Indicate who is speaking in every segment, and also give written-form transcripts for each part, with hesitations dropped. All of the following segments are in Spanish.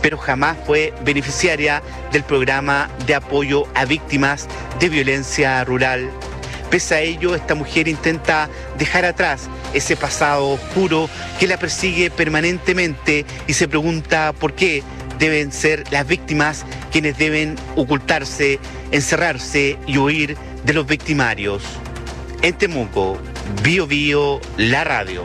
Speaker 1: pero jamás fue beneficiaria del programa de apoyo a víctimas de violencia rural. Pese a ello, esta mujer intenta dejar atrás ese pasado oscuro que la persigue permanentemente y se pregunta por qué deben ser las víctimas quienes deben ocultarse, encerrarse y huir de los victimarios. En Temuco, Bío Bío, la radio.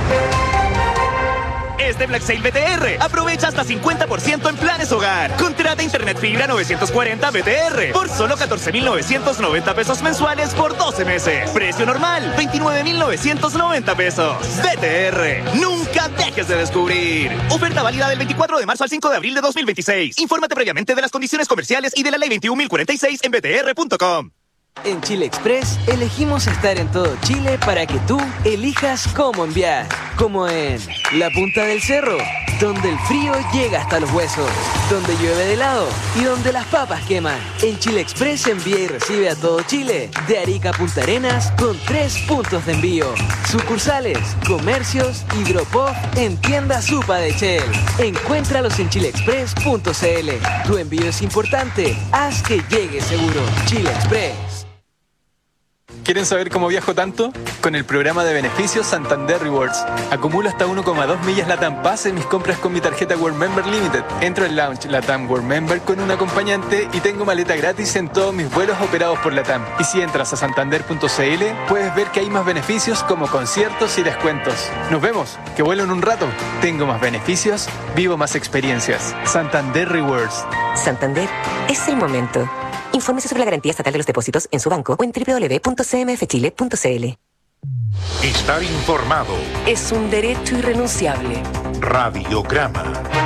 Speaker 2: Este Black Sale BTR. Aprovecha hasta 50% en planes hogar. Contrata internet fibra 940 BTR por solo 14.990 pesos mensuales por 12 meses. Precio normal, 29.990 pesos. BTR. Nunca dejes de descubrir. Oferta válida del 24 de marzo al 5 de abril de 2026. Infórmate previamente de las condiciones comerciales y de la ley 21.046 en btr.com.
Speaker 3: En Chile Express elegimos estar en todo Chile para que tú elijas cómo enviar. Como en la punta del cerro, donde el frío llega hasta los huesos, donde llueve de helado y donde las papas queman. En Chile Express envía y recibe a todo Chile, de Arica a Punta Arenas, con 3 puntos de envío. Sucursales, comercios y drop-off en tienda Supa de Shell. Encuéntralos en chileexpress.cl. Tu envío es importante, haz que llegue seguro. Chile Express.
Speaker 4: ¿Quieren saber cómo viajo tanto? Con el programa de beneficios Santander Rewards. Acumulo hasta 1,2 millas LATAM Pass en mis compras con mi tarjeta World Member Limited. Entro en Lounge LATAM World Member con un acompañante y tengo maleta gratis en todos mis vuelos operados por LATAM. Y si entras a santander.cl, puedes ver que hay más beneficios como conciertos y descuentos. Nos vemos, que vuelo en un rato. Tengo más beneficios, vivo más experiencias. Santander Rewards.
Speaker 5: Santander es el momento. Infórmese sobre la garantía estatal de los depósitos en su banco o en www.cmfchile.cl.
Speaker 6: Estar informado
Speaker 5: Es un derecho irrenunciable.
Speaker 6: Radiograma.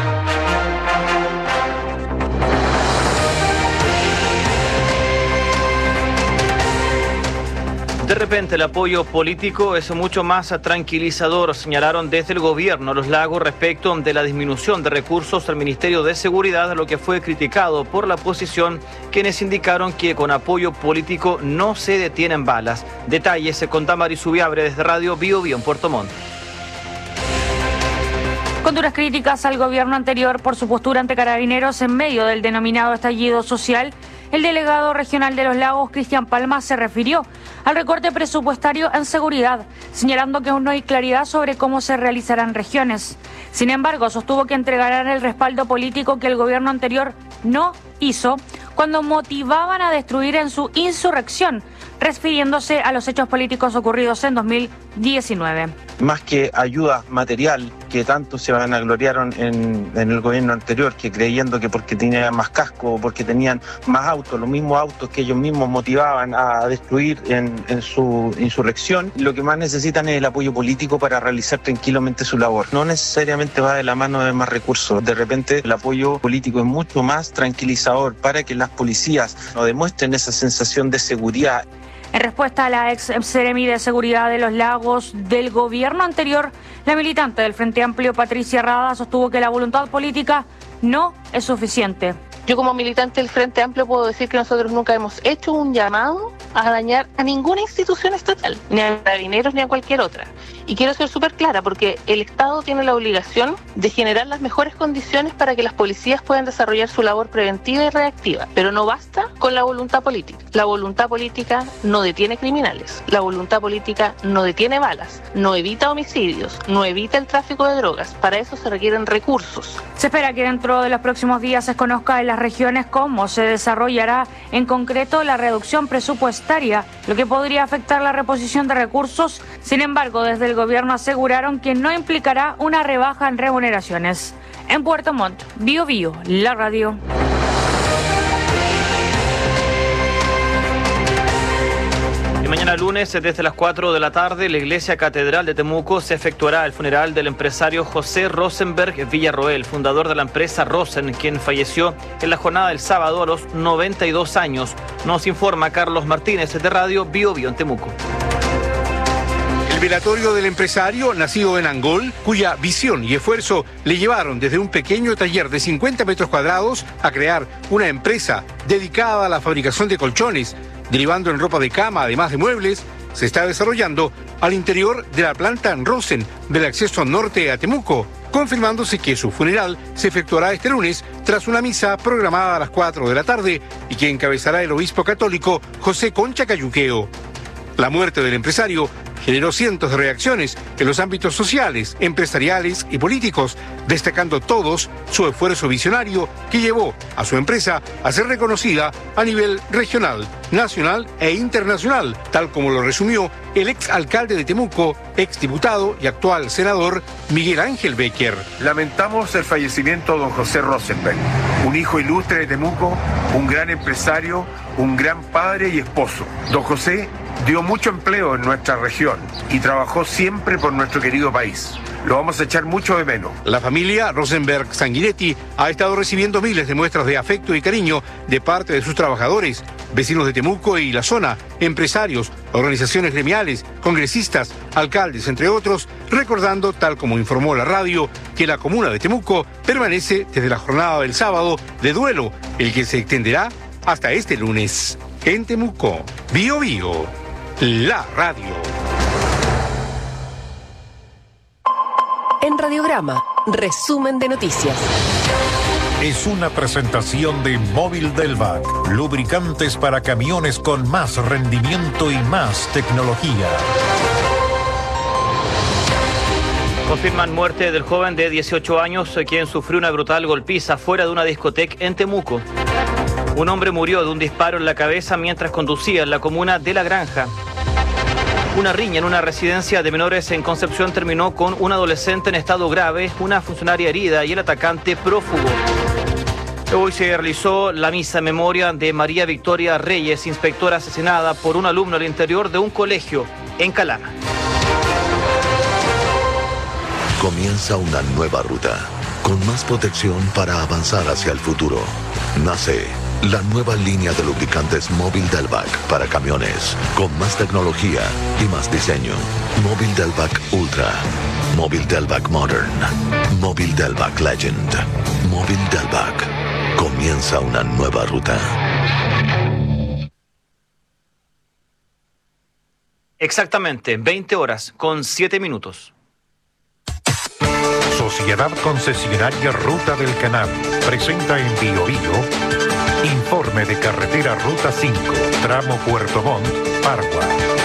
Speaker 7: De repente el apoyo político es mucho más tranquilizador, señalaron desde el gobierno Los Lagos respecto de la disminución de recursos al Ministerio de Seguridad, lo que fue criticado por la oposición, quienes indicaron que con apoyo político no se detienen balas. Detalles con Damaris Ubiabre desde Radio Bío Bío en Puerto Montt.
Speaker 8: Con duras críticas al gobierno anterior por su postura ante Carabineros en medio del denominado estallido social, el delegado regional de Los Lagos, Cristian Palma, se refirió al recorte presupuestario en seguridad, señalando que aún no hay claridad sobre cómo se realizarán regiones. Sin embargo, sostuvo que entregarán el respaldo político que el gobierno anterior no hizo cuando motivaban a destruir en su insurrección, refiriéndose a los hechos políticos ocurridos en 2019.
Speaker 9: Más que ayuda material, que tanto se vanagloriaron en el gobierno anterior, que creyendo que porque tenían más casco o porque tenían más autos, los mismos autos que ellos mismos motivaban a destruir en su insurrección, lo que más necesitan es el apoyo político para realizar tranquilamente su labor. No necesariamente va de la mano de más recursos. De repente el apoyo político es mucho más tranquilizador para que las policías no demuestren esa sensación de seguridad.
Speaker 8: En respuesta a la ex seremi de Seguridad de Los Lagos del gobierno anterior, la militante del Frente Amplio, Patricia Rada, sostuvo que la voluntad política no es suficiente.
Speaker 10: Yo como militante del Frente Amplio puedo decir que nosotros nunca hemos hecho un llamado a dañar a ninguna institución estatal, ni a Carabineros ni a cualquier otra. Y quiero ser súper clara porque el Estado tiene la obligación de generar las mejores condiciones para que las policías puedan desarrollar su labor preventiva y reactiva. Pero no basta con la voluntad política. La voluntad política no detiene criminales. La voluntad política no detiene balas, no evita homicidios, no evita el tráfico de drogas. Para eso se requieren recursos.
Speaker 8: Se espera que dentro de los próximos días se conozca en las regiones cómo se desarrollará en concreto la reducción presupuestaria, lo que podría afectar la reposición de recursos. Sin embargo, desde el gobierno aseguraron que no implicará una rebaja en remuneraciones. En Puerto Montt, Bío Bío, la radio.
Speaker 7: Mañana lunes, desde las 4 de la tarde, la Iglesia Catedral de Temuco se efectuará el funeral del empresario José Rosenberg Villarroel, fundador de la empresa Rosen, quien falleció en la jornada del sábado a los 92 años. Nos informa Carlos Martínez de Radio Bío Bío en Temuco.
Speaker 11: El velatorio del empresario, nacido en Angol, cuya visión y esfuerzo le llevaron desde un pequeño taller de 50 metros cuadrados a crear una empresa dedicada a la fabricación de colchones, derivando en ropa de cama, además de muebles, se está desarrollando al interior de la planta Rosen del acceso norte a Temuco. confirmándose que su funeral se efectuará este lunes tras una misa programada a las 4 de la tarde y que encabezará el obispo católico José Concha Cayuqueo. La muerte del empresario generó cientos de reacciones en los ámbitos sociales, empresariales y políticos, destacando todos su esfuerzo visionario que llevó a su empresa a ser reconocida a nivel regional, nacional e internacional, tal como lo resumió el exalcalde de Temuco, exdiputado y actual senador Miguel Ángel Becker.
Speaker 12: Lamentamos el fallecimiento de don José Rosenberg, un hijo ilustre de Temuco, un gran empresario, un gran padre y esposo. Don José dio mucho empleo en nuestra región y trabajó siempre por nuestro querido país. Lo vamos a echar mucho de menos.
Speaker 11: La familia Rosenberg Sanguinetti ha estado recibiendo miles de muestras de afecto y cariño de parte de sus trabajadores, vecinos de Temuco y la zona, empresarios, organizaciones gremiales, congresistas, alcaldes, entre otros, recordando, tal como informó la radio, que la comuna de Temuco permanece desde la jornada del sábado de duelo, el que se extenderá hasta este lunes. En Temuco, Bio Bio, la radio.
Speaker 13: En Radiograma, resumen de noticias.
Speaker 6: Es una presentación de Móvil Delvac, lubricantes para camiones con más rendimiento y más tecnología.
Speaker 7: Confirman muerte del joven de 18 años, quien sufrió una brutal golpiza fuera de una discoteca en Temuco. Un hombre murió de un disparo en la cabeza mientras conducía en la comuna de La Granja. Una riña en una residencia de menores en Concepción terminó con un adolescente en estado grave, una funcionaria herida y el atacante prófugo. Hoy se realizó la misa en memoria de María Victoria Reyes, inspectora asesinada por un alumno al interior de un colegio en Calama.
Speaker 14: Comienza una nueva ruta, con más protección para avanzar hacia el futuro. Nace la nueva línea de lubricantes Móvil Delvac para camiones, con más tecnología y más diseño. Móvil Delvac Ultra, Móvil Delvac Modern, Móvil Delvac Legend, Móvil Delvac. Comienza una nueva ruta.
Speaker 7: Exactamente, 20 horas con 7 minutos.
Speaker 6: Sociedad Concesionaria Ruta del Canal presenta en Bio Bio informe de carretera Ruta 5, tramo Puerto Montt, Pargua.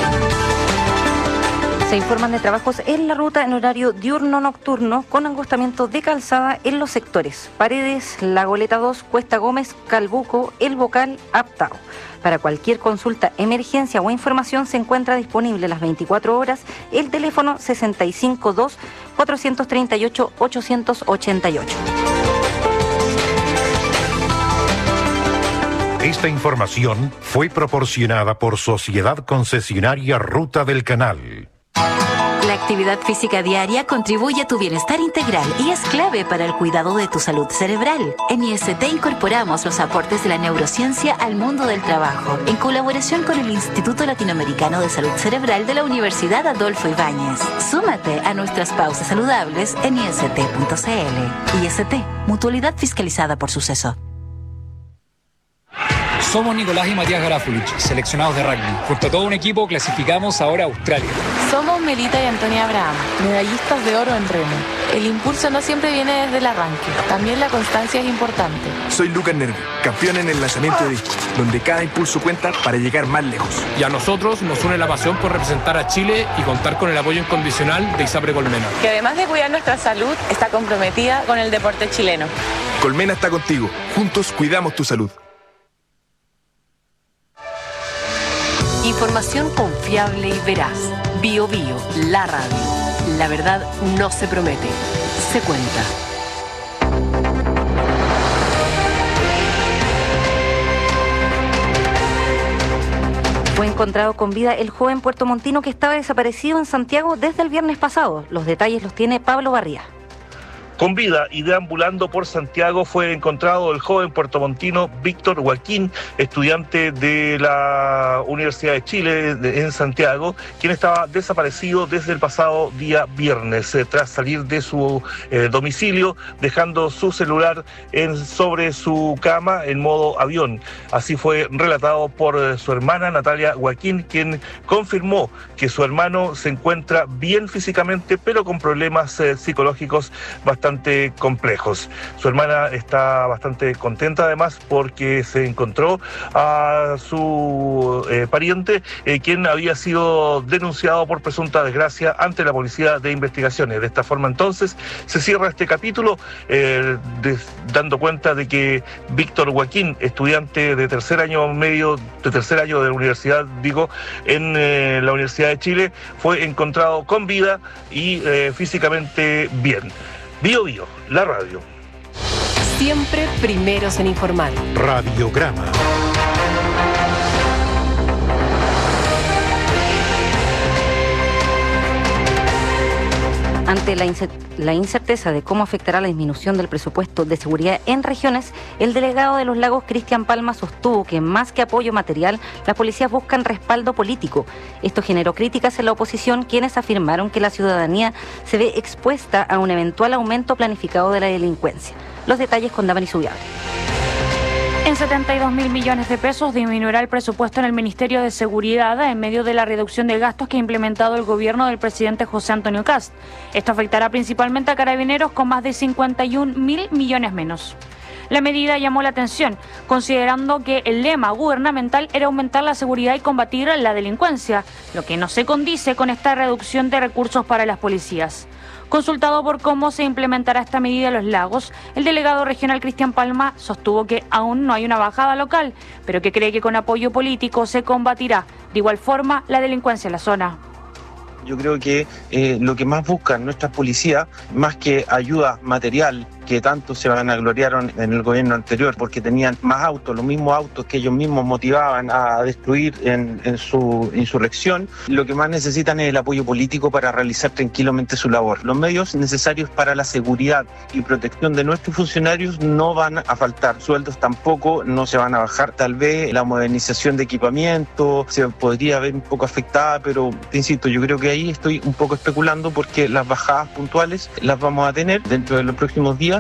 Speaker 15: Se informan de trabajos en la ruta en horario diurno-nocturno con angostamiento de calzada en los sectores Paredes, La Goleta 2, Cuesta Gómez, Calbuco, El Bocal, Aptao. Para cualquier consulta, emergencia o información se encuentra disponible las 24 horas el teléfono 652-438-888.
Speaker 6: Esta información fue proporcionada por Sociedad Concesionaria Ruta del Canal.
Speaker 16: La actividad física diaria contribuye a tu bienestar integral y es clave para el cuidado de tu salud cerebral. En IST incorporamos los aportes de la neurociencia al mundo del trabajo, en colaboración con el Instituto Latinoamericano de Salud Cerebral de la Universidad Adolfo Ibáñez. Súmate a nuestras pausas saludables en ist.cl. IST, mutualidad fiscalizada por Suceso.
Speaker 17: Somos Nicolás y Matías Garafulich, seleccionados de rugby. Junto a todo un equipo clasificamos ahora a Australia.
Speaker 18: Somos Melita y Antonia Abraham, medallistas de oro en remo. El impulso no siempre viene desde el arranque, también la constancia es importante.
Speaker 19: Soy Lucas Nervi, campeón en el lanzamiento de disco, donde cada impulso cuenta para llegar más lejos.
Speaker 20: Y a nosotros nos une la pasión por representar a Chile y contar con el apoyo incondicional de ISAPRE Colmena,
Speaker 18: que además de cuidar nuestra salud, está comprometida con el deporte chileno.
Speaker 19: Colmena está contigo, juntos cuidamos tu salud.
Speaker 13: Información confiable y veraz. Bio Bio, la radio. La verdad no se promete, se cuenta.
Speaker 15: Fue encontrado con vida el joven puertomontino que estaba desaparecido en Santiago desde el viernes pasado. Los detalles los tiene Pablo Barría.
Speaker 21: Con vida y deambulando por Santiago fue encontrado el joven puertomontino Víctor Joaquín, estudiante de la Universidad de Chile en Santiago, quien estaba desaparecido desde el pasado día viernes, tras salir de su domicilio, dejando su celular sobre su cama en modo avión. Así fue relatado por su hermana Natalia Joaquín, quien confirmó que su hermano se encuentra bien físicamente, pero con problemas psicológicos bastante complejos. Su hermana está bastante contenta además porque se encontró a su pariente, quien había sido denunciado por presunta desgracia ante la Policía de Investigaciones. De esta forma entonces se cierra este capítulo, dando cuenta de que Víctor Joaquín, estudiante de tercer año de la universidad, en la Universidad de Chile, fue encontrado con vida y físicamente bien. Bio Bio, la radio.
Speaker 13: Siempre primeros en informar.
Speaker 6: Radiograma.
Speaker 15: Ante la incerteza de cómo afectará la disminución del presupuesto de seguridad en regiones, el delegado de Los Lagos, Cristian Palma, sostuvo que más que apoyo material, las policías buscan respaldo político. Esto generó críticas en la oposición, quienes afirmaron que la ciudadanía se ve expuesta a un eventual aumento planificado de la delincuencia. Los detalles con Damaris Ubiabre.
Speaker 8: En 72.000 millones de pesos disminuirá el presupuesto en el Ministerio de Seguridad en medio de la reducción de gastos que ha implementado el gobierno del presidente José Antonio Kast. Esto afectará principalmente a Carabineros, con más de 51.000 millones menos. La medida llamó la atención, considerando que el lema gubernamental era aumentar la seguridad y combatir la delincuencia, lo que no se condice con esta reducción de recursos para las policías. Consultado por cómo se implementará esta medida en Los Lagos, el delegado regional Cristian Palma sostuvo que aún no hay una bajada local, pero que cree que con apoyo político se combatirá de igual forma la delincuencia en la zona.
Speaker 9: Yo creo que lo que más buscan nuestras policías, más que ayuda material, que tanto se vanagloriaron en el gobierno anterior porque tenían más autos, los mismos autos que ellos mismos motivaban a destruir en su insurrección, lo que más necesitan es el apoyo político para realizar tranquilamente su labor. Los medios necesarios para la seguridad y protección de nuestros funcionarios no van a faltar, sueldos tampoco no se van a bajar. Tal vez la modernización de equipamiento se podría ver un poco afectada, pero te insisto, yo creo que ahí estoy un poco especulando porque las bajadas puntuales las vamos a tener dentro de los próximos días.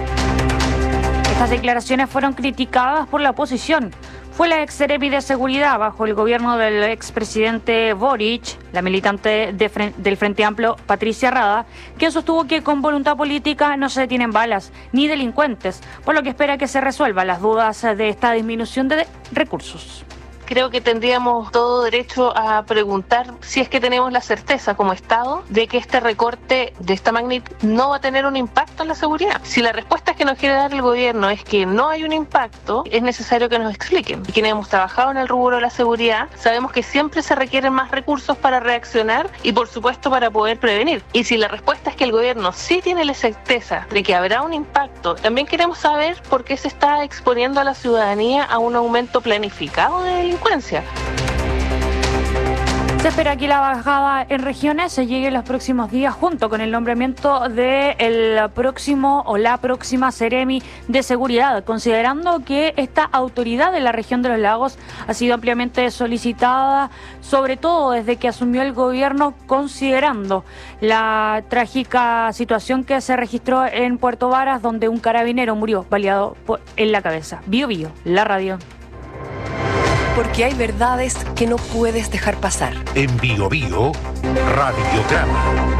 Speaker 8: Estas declaraciones fueron criticadas por la oposición. Fue la ex-seremi de seguridad bajo el gobierno del expresidente Boric, la militante del Frente Amplio Patricia Rada, quien sostuvo que con voluntad política no se detienen balas ni delincuentes, por lo que espera que se resuelvan las dudas de esta disminución de recursos.
Speaker 10: Creo que tendríamos todo derecho a preguntar si es que tenemos la certeza como Estado de que este recorte de esta magnitud no va a tener un impacto en la seguridad. Si la respuesta que nos quiere dar el gobierno es que no hay un impacto, es necesario que nos expliquen. Y quienes hemos trabajado en el rubro de la seguridad sabemos que siempre se requieren más recursos para reaccionar y por supuesto para poder prevenir. Y si la respuesta es que el gobierno sí tiene la certeza de que habrá un impacto, también queremos saber por qué se está exponiendo a la ciudadanía a un aumento planificado de delincuencia.
Speaker 8: Se espera que la bajada en regiones se llegue en los próximos días, junto con el nombramiento del próximo o la próxima Seremi de Seguridad, considerando que esta autoridad de la región de Los Lagos ha sido ampliamente solicitada, sobre todo desde que asumió el gobierno, considerando la trágica situación que se registró en Puerto Varas, donde un carabinero murió baleado en la cabeza. Bio Bio, la radio.
Speaker 13: Porque hay verdades que no puedes dejar pasar.
Speaker 6: En Bio Bio, Radiograma.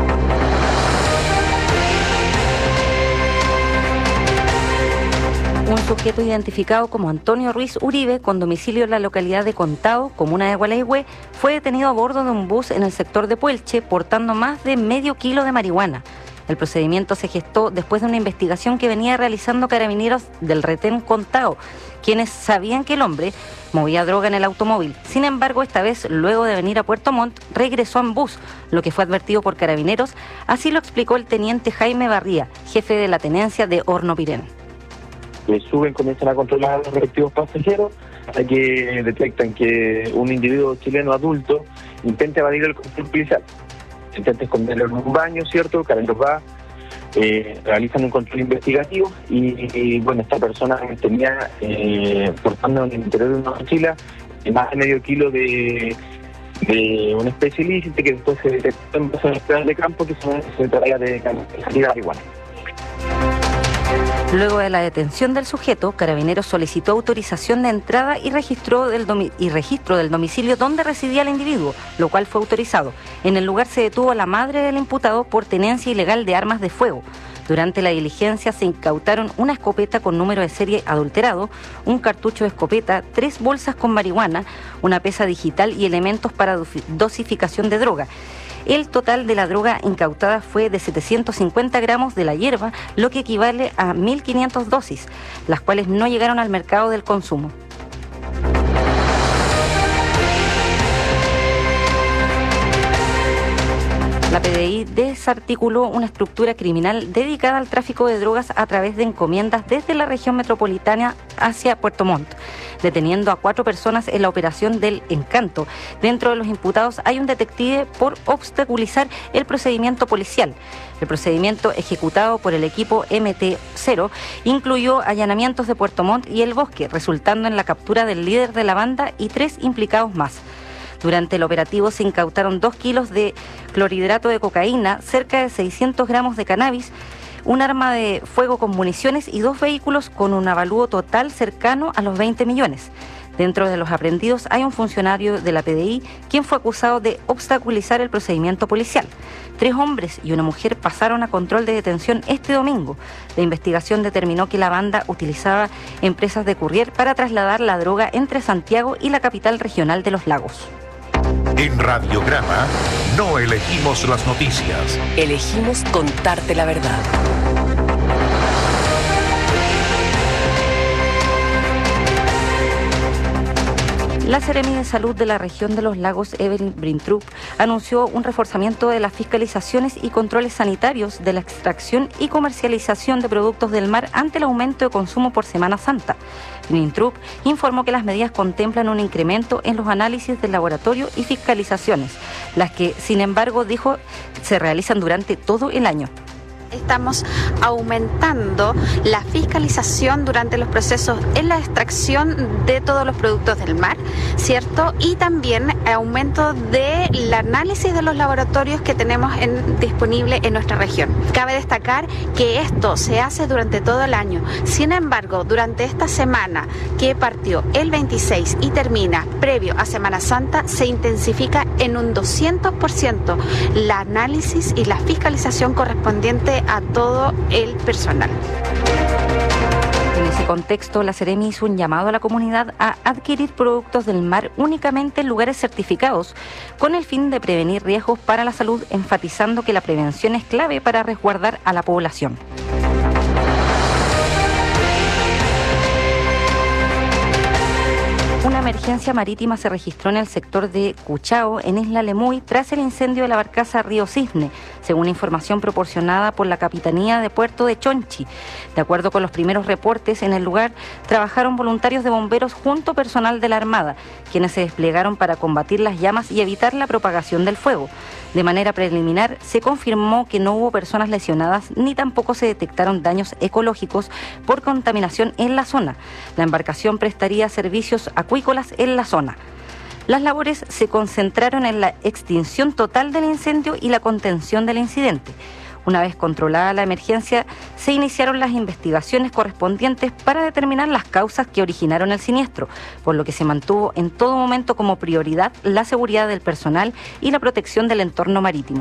Speaker 15: Un sujeto identificado como Antonio Ruiz Uribe, con domicilio en la localidad de Contao, comuna de Gualeguay, fue detenido a bordo de un bus en el sector de Puelche, portando más de medio kilo de marihuana. El procedimiento se gestó después de una investigación que venía realizando carabineros del retén Contao, quienes sabían que el hombre movía droga en el automóvil. Sin embargo, esta vez, luego de venir a Puerto Montt, regresó en bus, lo que fue advertido por carabineros. Así lo explicó el teniente Jaime Barría, jefe de la tenencia de Hornopirén.
Speaker 22: Le suben, comienzan a controlar a los respectivos pasajeros hasta que detectan que un individuo chileno adulto intenta evadir el control policial. Intenta esconderlo en un baño, ¿cierto? Carabineros va, realizan un control investigativo y bueno, esta persona tenía portando en el interior de una mochila más de medio kilo de una especie ilícita que después se detectó en zonas de campo que se trata de marihuana.
Speaker 15: Luego de la detención del sujeto, Carabineros solicitó autorización de entrada y registro del domicilio donde residía el individuo, lo cual fue autorizado. En el lugar se detuvo a la madre del imputado por tenencia ilegal de armas de fuego. Durante la diligencia se incautaron una escopeta con número de serie adulterado, un cartucho de escopeta, 3 bolsas con marihuana, una pesa digital y elementos para dosificación de droga. El total de la droga incautada fue de 750 gramos de la hierba, lo que equivale a 1.500 dosis, las cuales no llegaron al mercado del consumo. La PDI desarticuló una estructura criminal dedicada al tráfico de drogas a través de encomiendas desde la región metropolitana hacia Puerto Montt, deteniendo a 4 personas en la operación del Encanto. Dentro de los imputados hay un detective por obstaculizar el procedimiento policial. El procedimiento ejecutado por el equipo MT0 incluyó allanamientos de Puerto Montt y El Bosque, resultando en la captura del líder de la banda y 3 implicados más. Durante el operativo se incautaron 2 kilos de clorhidrato de cocaína, cerca de 600 gramos de cannabis, un arma de fuego con municiones y 2 vehículos con un avalúo total cercano a los 20 millones. Dentro de los aprehendidos hay un funcionario de la PDI quien fue acusado de obstaculizar el procedimiento policial. 3 hombres y una mujer pasaron a control de detención este domingo. La investigación determinó que la banda utilizaba empresas de courier para trasladar la droga entre Santiago y la capital regional de Los Lagos.
Speaker 6: En Radiograma no elegimos las noticias.
Speaker 13: Elegimos contarte la verdad.
Speaker 15: La Seremi de Salud de la región de Los Lagos, Evelyn Brintrup, anunció un reforzamiento de las fiscalizaciones y controles sanitarios de la extracción y comercialización de productos del mar ante el aumento de consumo por Semana Santa. Brintrup informó que las medidas contemplan un incremento en los análisis del laboratorio y fiscalizaciones, las que, sin embargo, dijo, se realizan durante todo el año.
Speaker 1: Estamos aumentando la fiscalización durante los procesos en la extracción de todos los productos del mar, ¿cierto? Y también aumento del análisis de los laboratorios que tenemos disponible en nuestra región. Cabe destacar que esto se hace durante todo el año. Sin embargo, durante esta semana que partió el 26 y termina previo a Semana Santa, se intensifica en un 200% el análisis y la fiscalización correspondiente a todo el personal.
Speaker 15: En ese contexto, la Seremi hizo un llamado a la comunidad a adquirir productos del mar únicamente en lugares certificados, con el fin de prevenir riesgos para la salud, enfatizando que la prevención es clave para resguardar a la población. Una emergencia marítima se registró en el sector de Cuchao, en Isla Lemuy, tras el incendio de la barcaza Río Cisne, según información proporcionada por la Capitanía de Puerto de Chonchi. De acuerdo con los primeros reportes, en el lugar trabajaron voluntarios de bomberos junto a personal de la Armada, quienes se desplegaron para combatir las llamas y evitar la propagación del fuego. De manera preliminar, se confirmó que no hubo personas lesionadas ni tampoco se detectaron daños ecológicos por contaminación en la zona. La embarcación prestaría servicios acuícolas en la zona. Las labores se concentraron en la extinción total del incendio y la contención del incidente. Una vez controlada la emergencia, se iniciaron las investigaciones correspondientes para determinar las causas que originaron el siniestro, por lo que se mantuvo en todo momento como prioridad la seguridad del personal y la protección del entorno marítimo.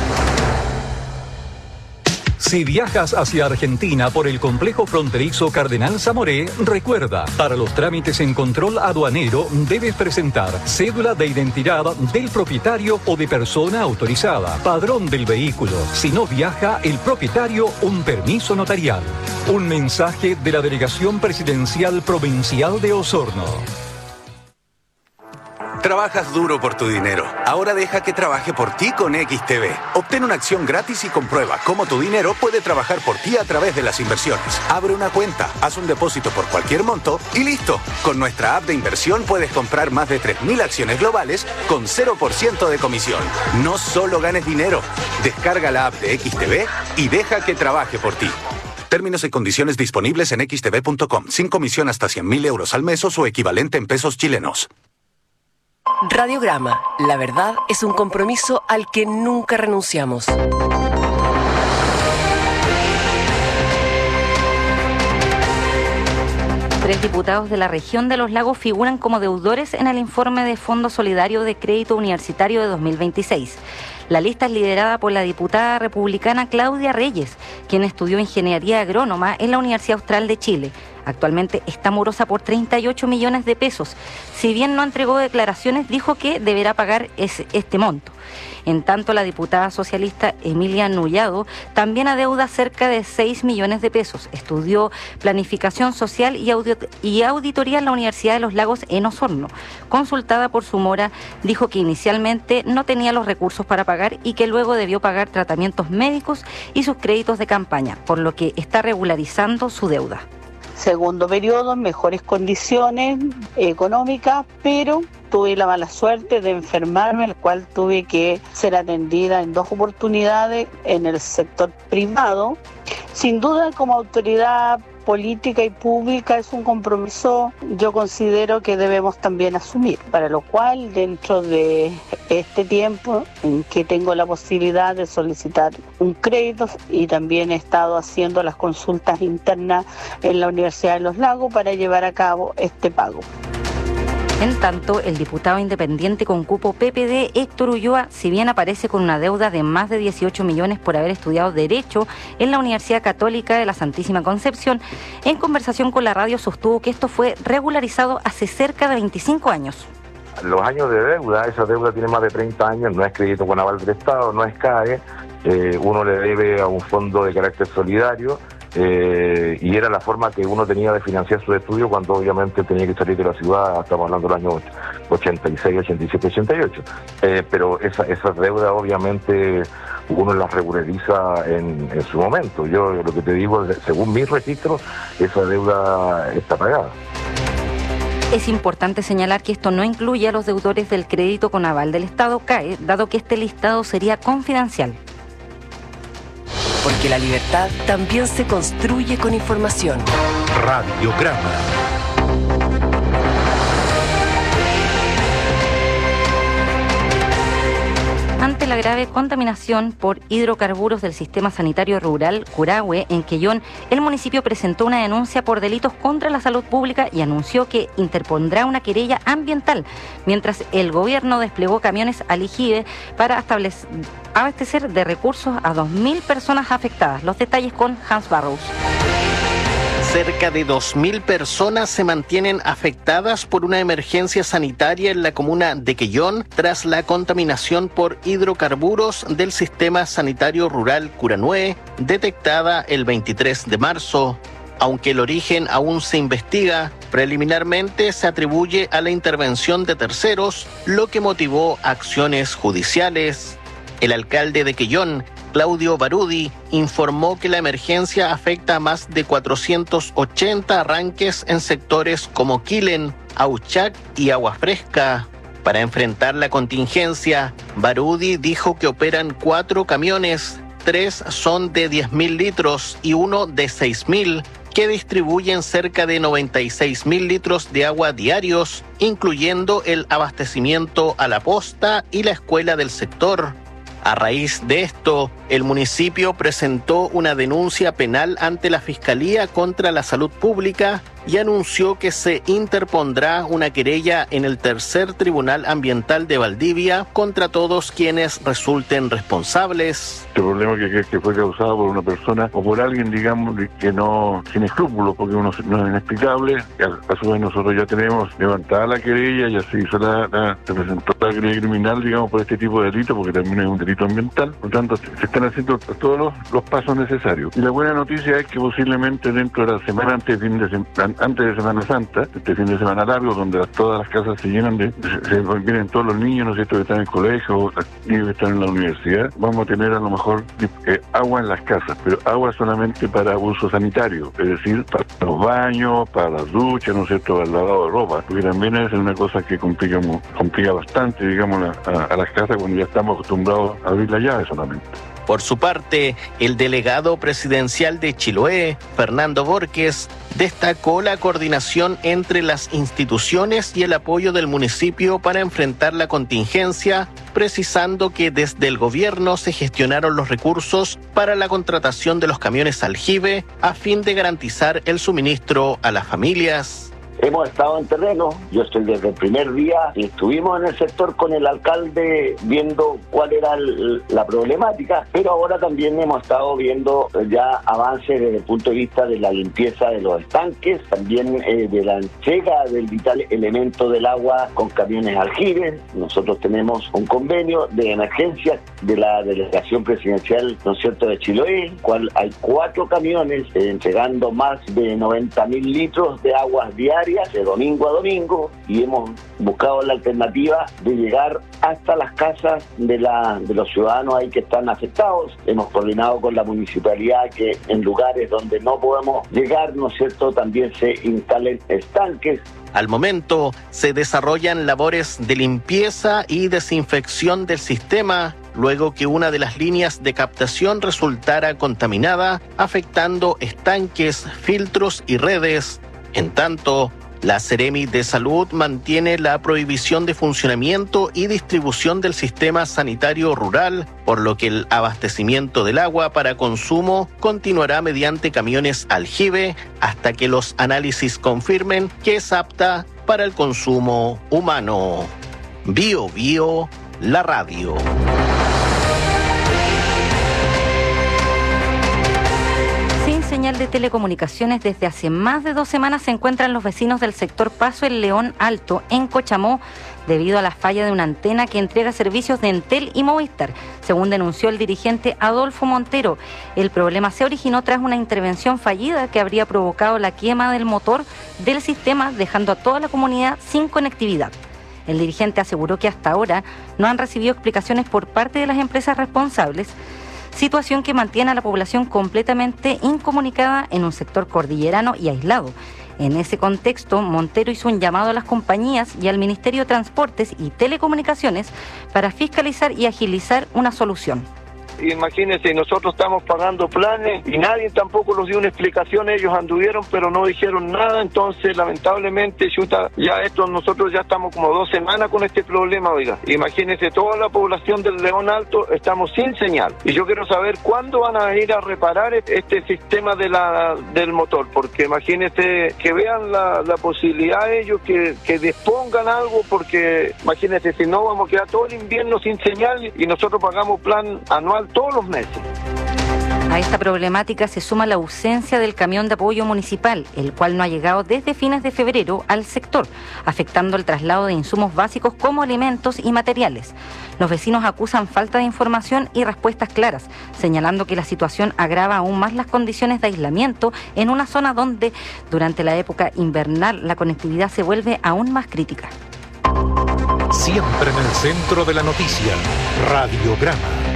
Speaker 2: Si viajas hacia Argentina por el complejo fronterizo Cardenal Zamoré, recuerda, para los trámites en control aduanero debes presentar cédula de identidad del propietario o de persona autorizada, padrón del vehículo. Si no viaja el propietario, un permiso notarial. Un mensaje de la Delegación Presidencial Provincial de Osorno.
Speaker 3: Trabajas duro por tu dinero. Ahora deja que trabaje por ti con XTB. Obtén una acción gratis y comprueba cómo tu dinero puede trabajar por ti a través de las inversiones. Abre una cuenta, haz un depósito por cualquier monto y listo. Con nuestra app de inversión puedes comprar más de 3.000 acciones globales con 0% de comisión. No solo ganes dinero. Descarga la app de XTB y deja que trabaje por ti. Términos y condiciones disponibles en xtb.com. Sin comisión hasta 100.000 euros al mes o su equivalente en pesos chilenos.
Speaker 13: Radiograma. La verdad es un compromiso al que nunca renunciamos.
Speaker 15: 3 diputados de la región de Los Lagos figuran como deudores en el informe de Fondo Solidario de Crédito Universitario de 2026. La lista es liderada por la diputada republicana Claudia Reyes, quien estudió Ingeniería Agrónoma en la Universidad Austral de Chile. Actualmente está morosa por 38 millones de pesos. Si bien no entregó declaraciones, dijo que deberá pagar este monto. En tanto, la diputada socialista Emilia Nullado también adeuda cerca de 6 millones de pesos. Estudió Planificación Social y Auditoría en la Universidad de Los Lagos en Osorno. Consultada por su mora, dijo que inicialmente no tenía los recursos para pagar y que luego debió pagar tratamientos médicos y sus créditos de campaña, por lo que está regularizando su deuda.
Speaker 4: Segundo periodo, en mejores condiciones económicas, pero tuve la mala suerte de enfermarme, el cual tuve que ser atendida en 2 oportunidades en el sector privado. Sin duda, como autoridad política y pública es un compromiso, yo considero que debemos también asumir, para lo cual dentro de este tiempo en que tengo la posibilidad de solicitar un crédito y también he estado haciendo las consultas internas en la Universidad de Los Lagos para llevar a cabo este pago.
Speaker 15: En tanto, el diputado independiente con cupo PPD, Héctor Ulloa, si bien aparece con una deuda de más de 18 millones por haber estudiado Derecho en la Universidad Católica de la Santísima Concepción, en conversación con la radio sostuvo que esto fue regularizado hace cerca de 25 años.
Speaker 23: Los años de deuda, esa deuda tiene más de 30 años, no es crédito con aval del Estado, no es CAE, uno le debe a un fondo de carácter solidario. Y era la forma que uno tenía de financiar sus estudios cuando obviamente tenía que salir de la ciudad, estamos hablando del año 86, 87, 88. Pero esas deudas obviamente uno las regulariza en su momento. Yo lo que te digo, según mis registros, esa deuda está pagada.
Speaker 15: Es importante señalar que esto no incluye a los deudores del crédito con aval del Estado CAE, dado que este listado sería confidencial.
Speaker 13: Porque la libertad también se construye con información.
Speaker 6: Radiograma.
Speaker 15: Ante la grave contaminación por hidrocarburos del sistema sanitario rural Curahue, en Quellón, el municipio presentó una denuncia por delitos contra la salud pública y anunció que interpondrá una querella ambiental, mientras el gobierno desplegó camiones al IGIBE para abastecer de recursos a 2.000 personas afectadas. Los detalles con Hans Barrows.
Speaker 24: Cerca de 2.000 personas se mantienen afectadas por una emergencia sanitaria en la comuna de Quellón tras la contaminación por hidrocarburos del sistema sanitario rural Curahue, detectada el 23 de marzo. Aunque el origen aún se investiga, preliminarmente se atribuye a la intervención de terceros, lo que motivó acciones judiciales. El alcalde de Quellón, Claudio Barudi, informó que la emergencia afecta a más de 480 arranques en sectores como Quilen, Auchac y Agua Fresca. Para enfrentar la contingencia, Barudi dijo que operan 4 camiones, 3 son de 10.000 litros y 1 de 6.000, que distribuyen cerca de 96.000 litros de agua diarios, incluyendo el abastecimiento a la posta y la escuela del sector. A raíz de esto, el municipio presentó una denuncia penal ante la Fiscalía contra la Salud Pública y anunció que se interpondrá una querella en el Tercer Tribunal Ambiental de Valdivia contra todos quienes resulten responsables.
Speaker 25: Este problema que fue causado por una persona o por alguien, digamos, que no tiene escrúpulos, porque uno no es inexplicable. A su vez nosotros ya tenemos levantada la querella, ya se hizo se presentó la querella criminal, digamos, por este tipo de delito, porque también es un delito ambiental. Por lo tanto, se están haciendo todos los pasos necesarios. Y la buena noticia es que posiblemente dentro de la semana, antes antes de Semana Santa, este fin de semana largo, donde todas las casas se llenan vienen todos los niños, ¿no es cierto?, que están en el colegio, los niños que están en la universidad. Vamos a tener a lo mejor agua en las casas, pero agua solamente para uso sanitario, es decir, para los baños, para las duchas, ¿no es cierto?, para el lavado de ropa, porque también es una cosa que complica bastante, digamos, a las casas cuando ya estamos acostumbrados a abrir la llave solamente.
Speaker 24: Por su parte, el delegado presidencial de Chiloé, Fernando Borges, destacó la coordinación entre las instituciones y el apoyo del municipio para enfrentar la contingencia, precisando que desde el gobierno se gestionaron los recursos para la contratación de los camiones aljibe a fin de garantizar el suministro a las familias.
Speaker 5: Hemos estado en terreno, yo estoy desde el primer día, y estuvimos en el sector con el alcalde viendo cuál era la problemática, pero ahora también hemos estado viendo ya avances desde el punto de vista de la limpieza de los estanques, también de la entrega del vital elemento del agua con camiones aljibes. Nosotros tenemos un convenio de emergencia de la delegación presidencial, ¿no es cierto?, de Chiloé, cual hay 4 camiones entregando más de 90.000 litros de aguas diarias de domingo a domingo, y hemos buscado la alternativa de llegar hasta las casas de los ciudadanos ahí que están afectados. Hemos coordinado con la municipalidad que en lugares donde no podemos llegar, ¿no es cierto?, también se instalen estanques.
Speaker 24: Al momento, se desarrollan labores de limpieza y desinfección del sistema, luego que una de las líneas de captación resultara contaminada, afectando estanques, filtros y redes. En tanto, la Seremi de Salud mantiene la prohibición de funcionamiento y distribución del sistema sanitario rural, por lo que el abastecimiento del agua para consumo continuará mediante camiones aljibe hasta que los análisis confirmen que es apta para el consumo humano. Bio Bio, la radio.
Speaker 15: Señal de telecomunicaciones, desde hace más de 2 semanas se encuentran los vecinos del sector Paso El León Alto en Cochamó debido a la falla de una antena que entrega servicios de Entel y Movistar, según denunció el dirigente Adolfo Montero. El problema se originó tras una intervención fallida que habría provocado la quema del motor del sistema, dejando a toda la comunidad sin conectividad. El dirigente aseguró que hasta ahora no han recibido explicaciones por parte de las empresas responsables, situación que mantiene a la población completamente incomunicada en un sector cordillerano y aislado. En ese contexto, Montero hizo un llamado a las compañías y al Ministerio de Transportes y Telecomunicaciones para fiscalizar y agilizar una solución.
Speaker 7: Imagínense, nosotros estamos pagando planes y nadie tampoco nos dio una explicación. Ellos anduvieron pero no dijeron nada. Entonces lamentablemente nosotros ya estamos como 2 semanas con este problema. Oiga, imagínense, toda la población del León Alto estamos sin señal, y yo quiero saber cuándo van a ir a reparar este sistema del motor, porque imagínense que vean la posibilidad de ellos que dispongan algo, porque imagínense, si no vamos a quedar todo el invierno sin señal y nosotros pagamos plan anual todos los meses.
Speaker 15: A esta problemática se suma la ausencia del camión de apoyo municipal, el cual no ha llegado desde fines de febrero al sector, afectando el traslado de insumos básicos como alimentos y materiales. Los vecinos acusan falta de información y respuestas claras, señalando que la situación agrava aún más las condiciones de aislamiento en una zona donde durante la época invernal la conectividad se vuelve aún más crítica.
Speaker 6: Siempre en el centro de la noticia, Radiograma.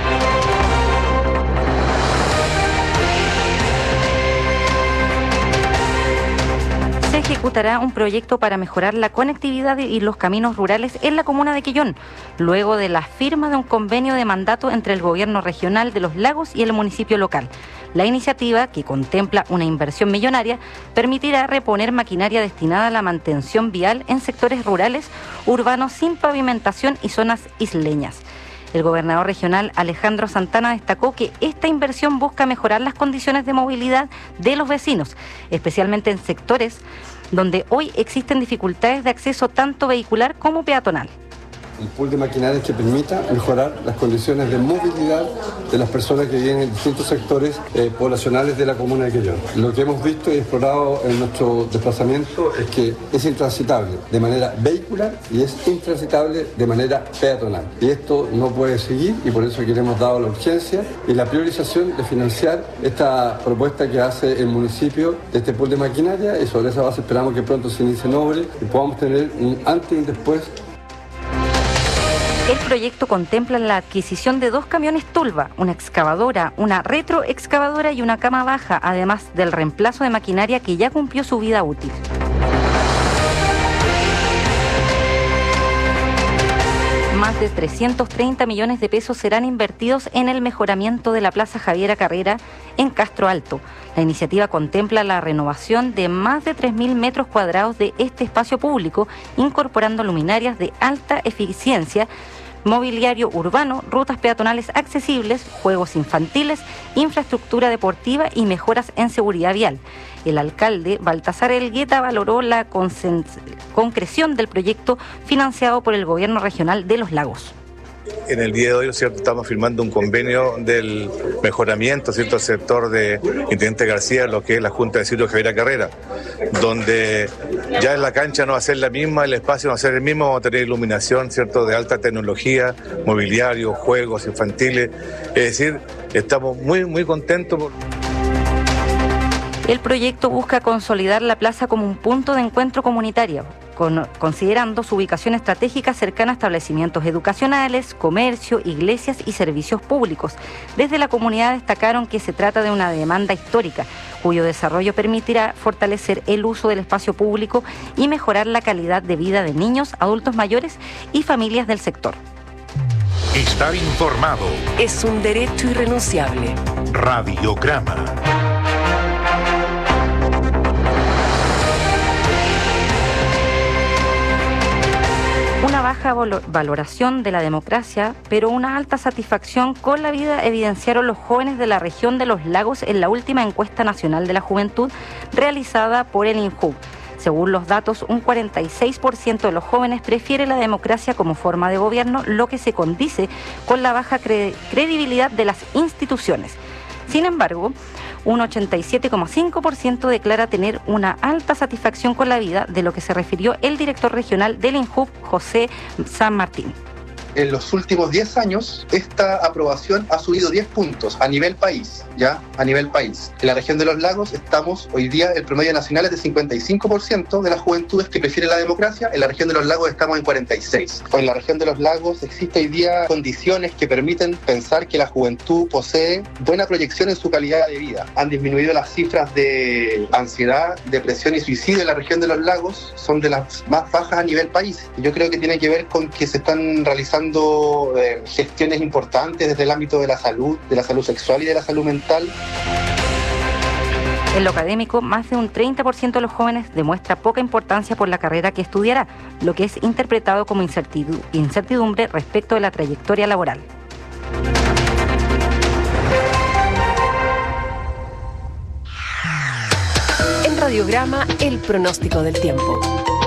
Speaker 15: Se ejecutará un proyecto para mejorar la conectividad y los caminos rurales en la comuna de Quellón, luego de la firma de un convenio de mandato entre el gobierno regional de Los Lagos y el municipio local. La iniciativa, que contempla una inversión millonaria, permitirá reponer maquinaria destinada a la mantención vial en sectores rurales, urbanos sin pavimentación y zonas isleñas. El gobernador regional Alejandro Santana destacó que esta inversión busca mejorar las condiciones de movilidad de los vecinos, especialmente en sectores donde hoy existen dificultades de acceso tanto vehicular como peatonal.
Speaker 11: el pool de maquinarias que permita mejorar las condiciones de movilidad de las personas que viven en distintos sectores poblacionales de la comuna de Quellón. Lo que hemos visto y explorado en nuestro desplazamiento es que es intransitable de manera vehicular y es intransitable de manera peatonal. Y esto no puede seguir y por eso que le hemos dado la urgencia y la priorización de financiar esta propuesta que hace el municipio de este pool de maquinaria, y sobre esa base esperamos que pronto se inicien obras y podamos tener un antes y un después.
Speaker 15: El proyecto contempla la adquisición de 2 camiones Tulva, una excavadora, una retroexcavadora y una cama baja, además del reemplazo de maquinaria que ya cumplió su vida útil. Más de 330 millones de pesos serán invertidos en el mejoramiento de la Plaza Javiera Carrera en Castro Alto. La iniciativa contempla la renovación de más de 3.000 metros cuadrados de este espacio público, incorporando luminarias de alta eficiencia, mobiliario urbano, rutas peatonales accesibles, juegos infantiles, infraestructura deportiva y mejoras en seguridad vial. El alcalde Baltasar Elgueta valoró la concreción del proyecto financiado por el Gobierno Regional de Los Lagos.
Speaker 12: En el día de hoy, ¿cierto?, estamos firmando un convenio del mejoramiento, ¿cierto?, del sector de Intendente García, lo que es la Junta de Sitio Javiera Carrera, donde ya en la cancha no va a ser la misma, el espacio no va a ser el mismo, vamos a tener iluminación, ¿cierto?, de alta tecnología, mobiliario, juegos infantiles. Es decir, estamos muy contentos.
Speaker 15: El proyecto busca consolidar la plaza como un punto de encuentro comunitario, considerando su ubicación estratégica cercana a establecimientos educacionales, comercio, iglesias y servicios públicos. Desde la comunidad destacaron que se trata de una demanda histórica, cuyo desarrollo permitirá fortalecer el uso del espacio público y mejorar la calidad de vida de niños, adultos mayores y familias del sector.
Speaker 6: Estar informado
Speaker 13: es un derecho irrenunciable.
Speaker 6: Radiograma.
Speaker 15: Una baja valoración de la democracia, pero una alta satisfacción con la vida evidenciaron los jóvenes de la región de Los Lagos en la última encuesta nacional de la juventud realizada por el INJUV. Según los datos, un 46% de los jóvenes prefiere la democracia como forma de gobierno, lo que se condice con la baja credibilidad de las instituciones. Sin embargo, un 87,5% declara tener una alta satisfacción con la vida, de lo que se refirió el director regional del INJUV, José San Martín.
Speaker 14: En los últimos 10 años, esta aprobación ha subido 10 puntos a nivel país, ¿ya? A nivel país. En la región de Los Lagos estamos, hoy día, el promedio nacional es de 55% de las juventudes que prefieren la democracia. En la región de Los Lagos estamos en 46%. En la región de Los Lagos existe hoy día condiciones que permiten pensar que la juventud posee buena proyección en su calidad de vida. Han disminuido las cifras de ansiedad, depresión y suicidio en la región de Los Lagos, son de las más bajas a nivel país. Yo creo que tiene que ver con que se están realizando gestiones importantes desde el ámbito de la salud sexual y de la salud mental.
Speaker 15: En lo académico, más de un 30% de los jóvenes demuestra poca importancia por la carrera que estudiará, lo que es interpretado como incertidumbre respecto de la trayectoria laboral.
Speaker 13: En Radiograma, el pronóstico del tiempo.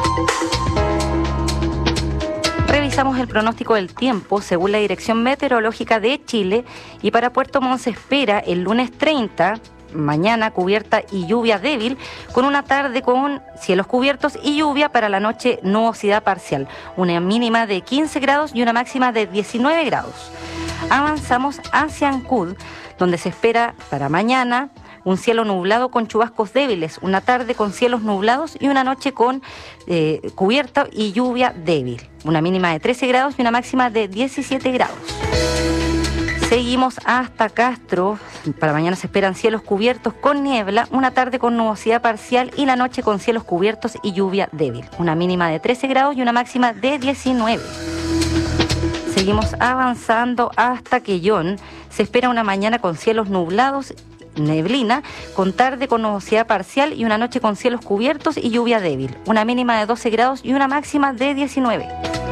Speaker 15: Revisamos el pronóstico del tiempo según la Dirección Meteorológica de Chile, y para Puerto Montt se espera el lunes 30, mañana cubierta y lluvia débil, con una tarde con cielos cubiertos y lluvia, para la noche nubosidad parcial, una mínima de 15 grados y una máxima de 19 grados. Avanzamos hacia Ancud, donde se espera para mañana un cielo nublado con chubascos débiles, una tarde con cielos nublados y una noche con cubierta y lluvia débil. Una mínima de 13 grados y una máxima de 17 grados. Seguimos hasta Castro. Para mañana se esperan cielos cubiertos con niebla, una tarde con nubosidad parcial y la noche con cielos cubiertos y lluvia débil. Una mínima de 13 grados y una máxima de 19. Seguimos avanzando hasta Quellón. Se espera una mañana con cielos nublados, neblina, con tarde con nubosidad parcial y una noche con cielos cubiertos y lluvia débil. Una mínima de 12 grados y una máxima de 19.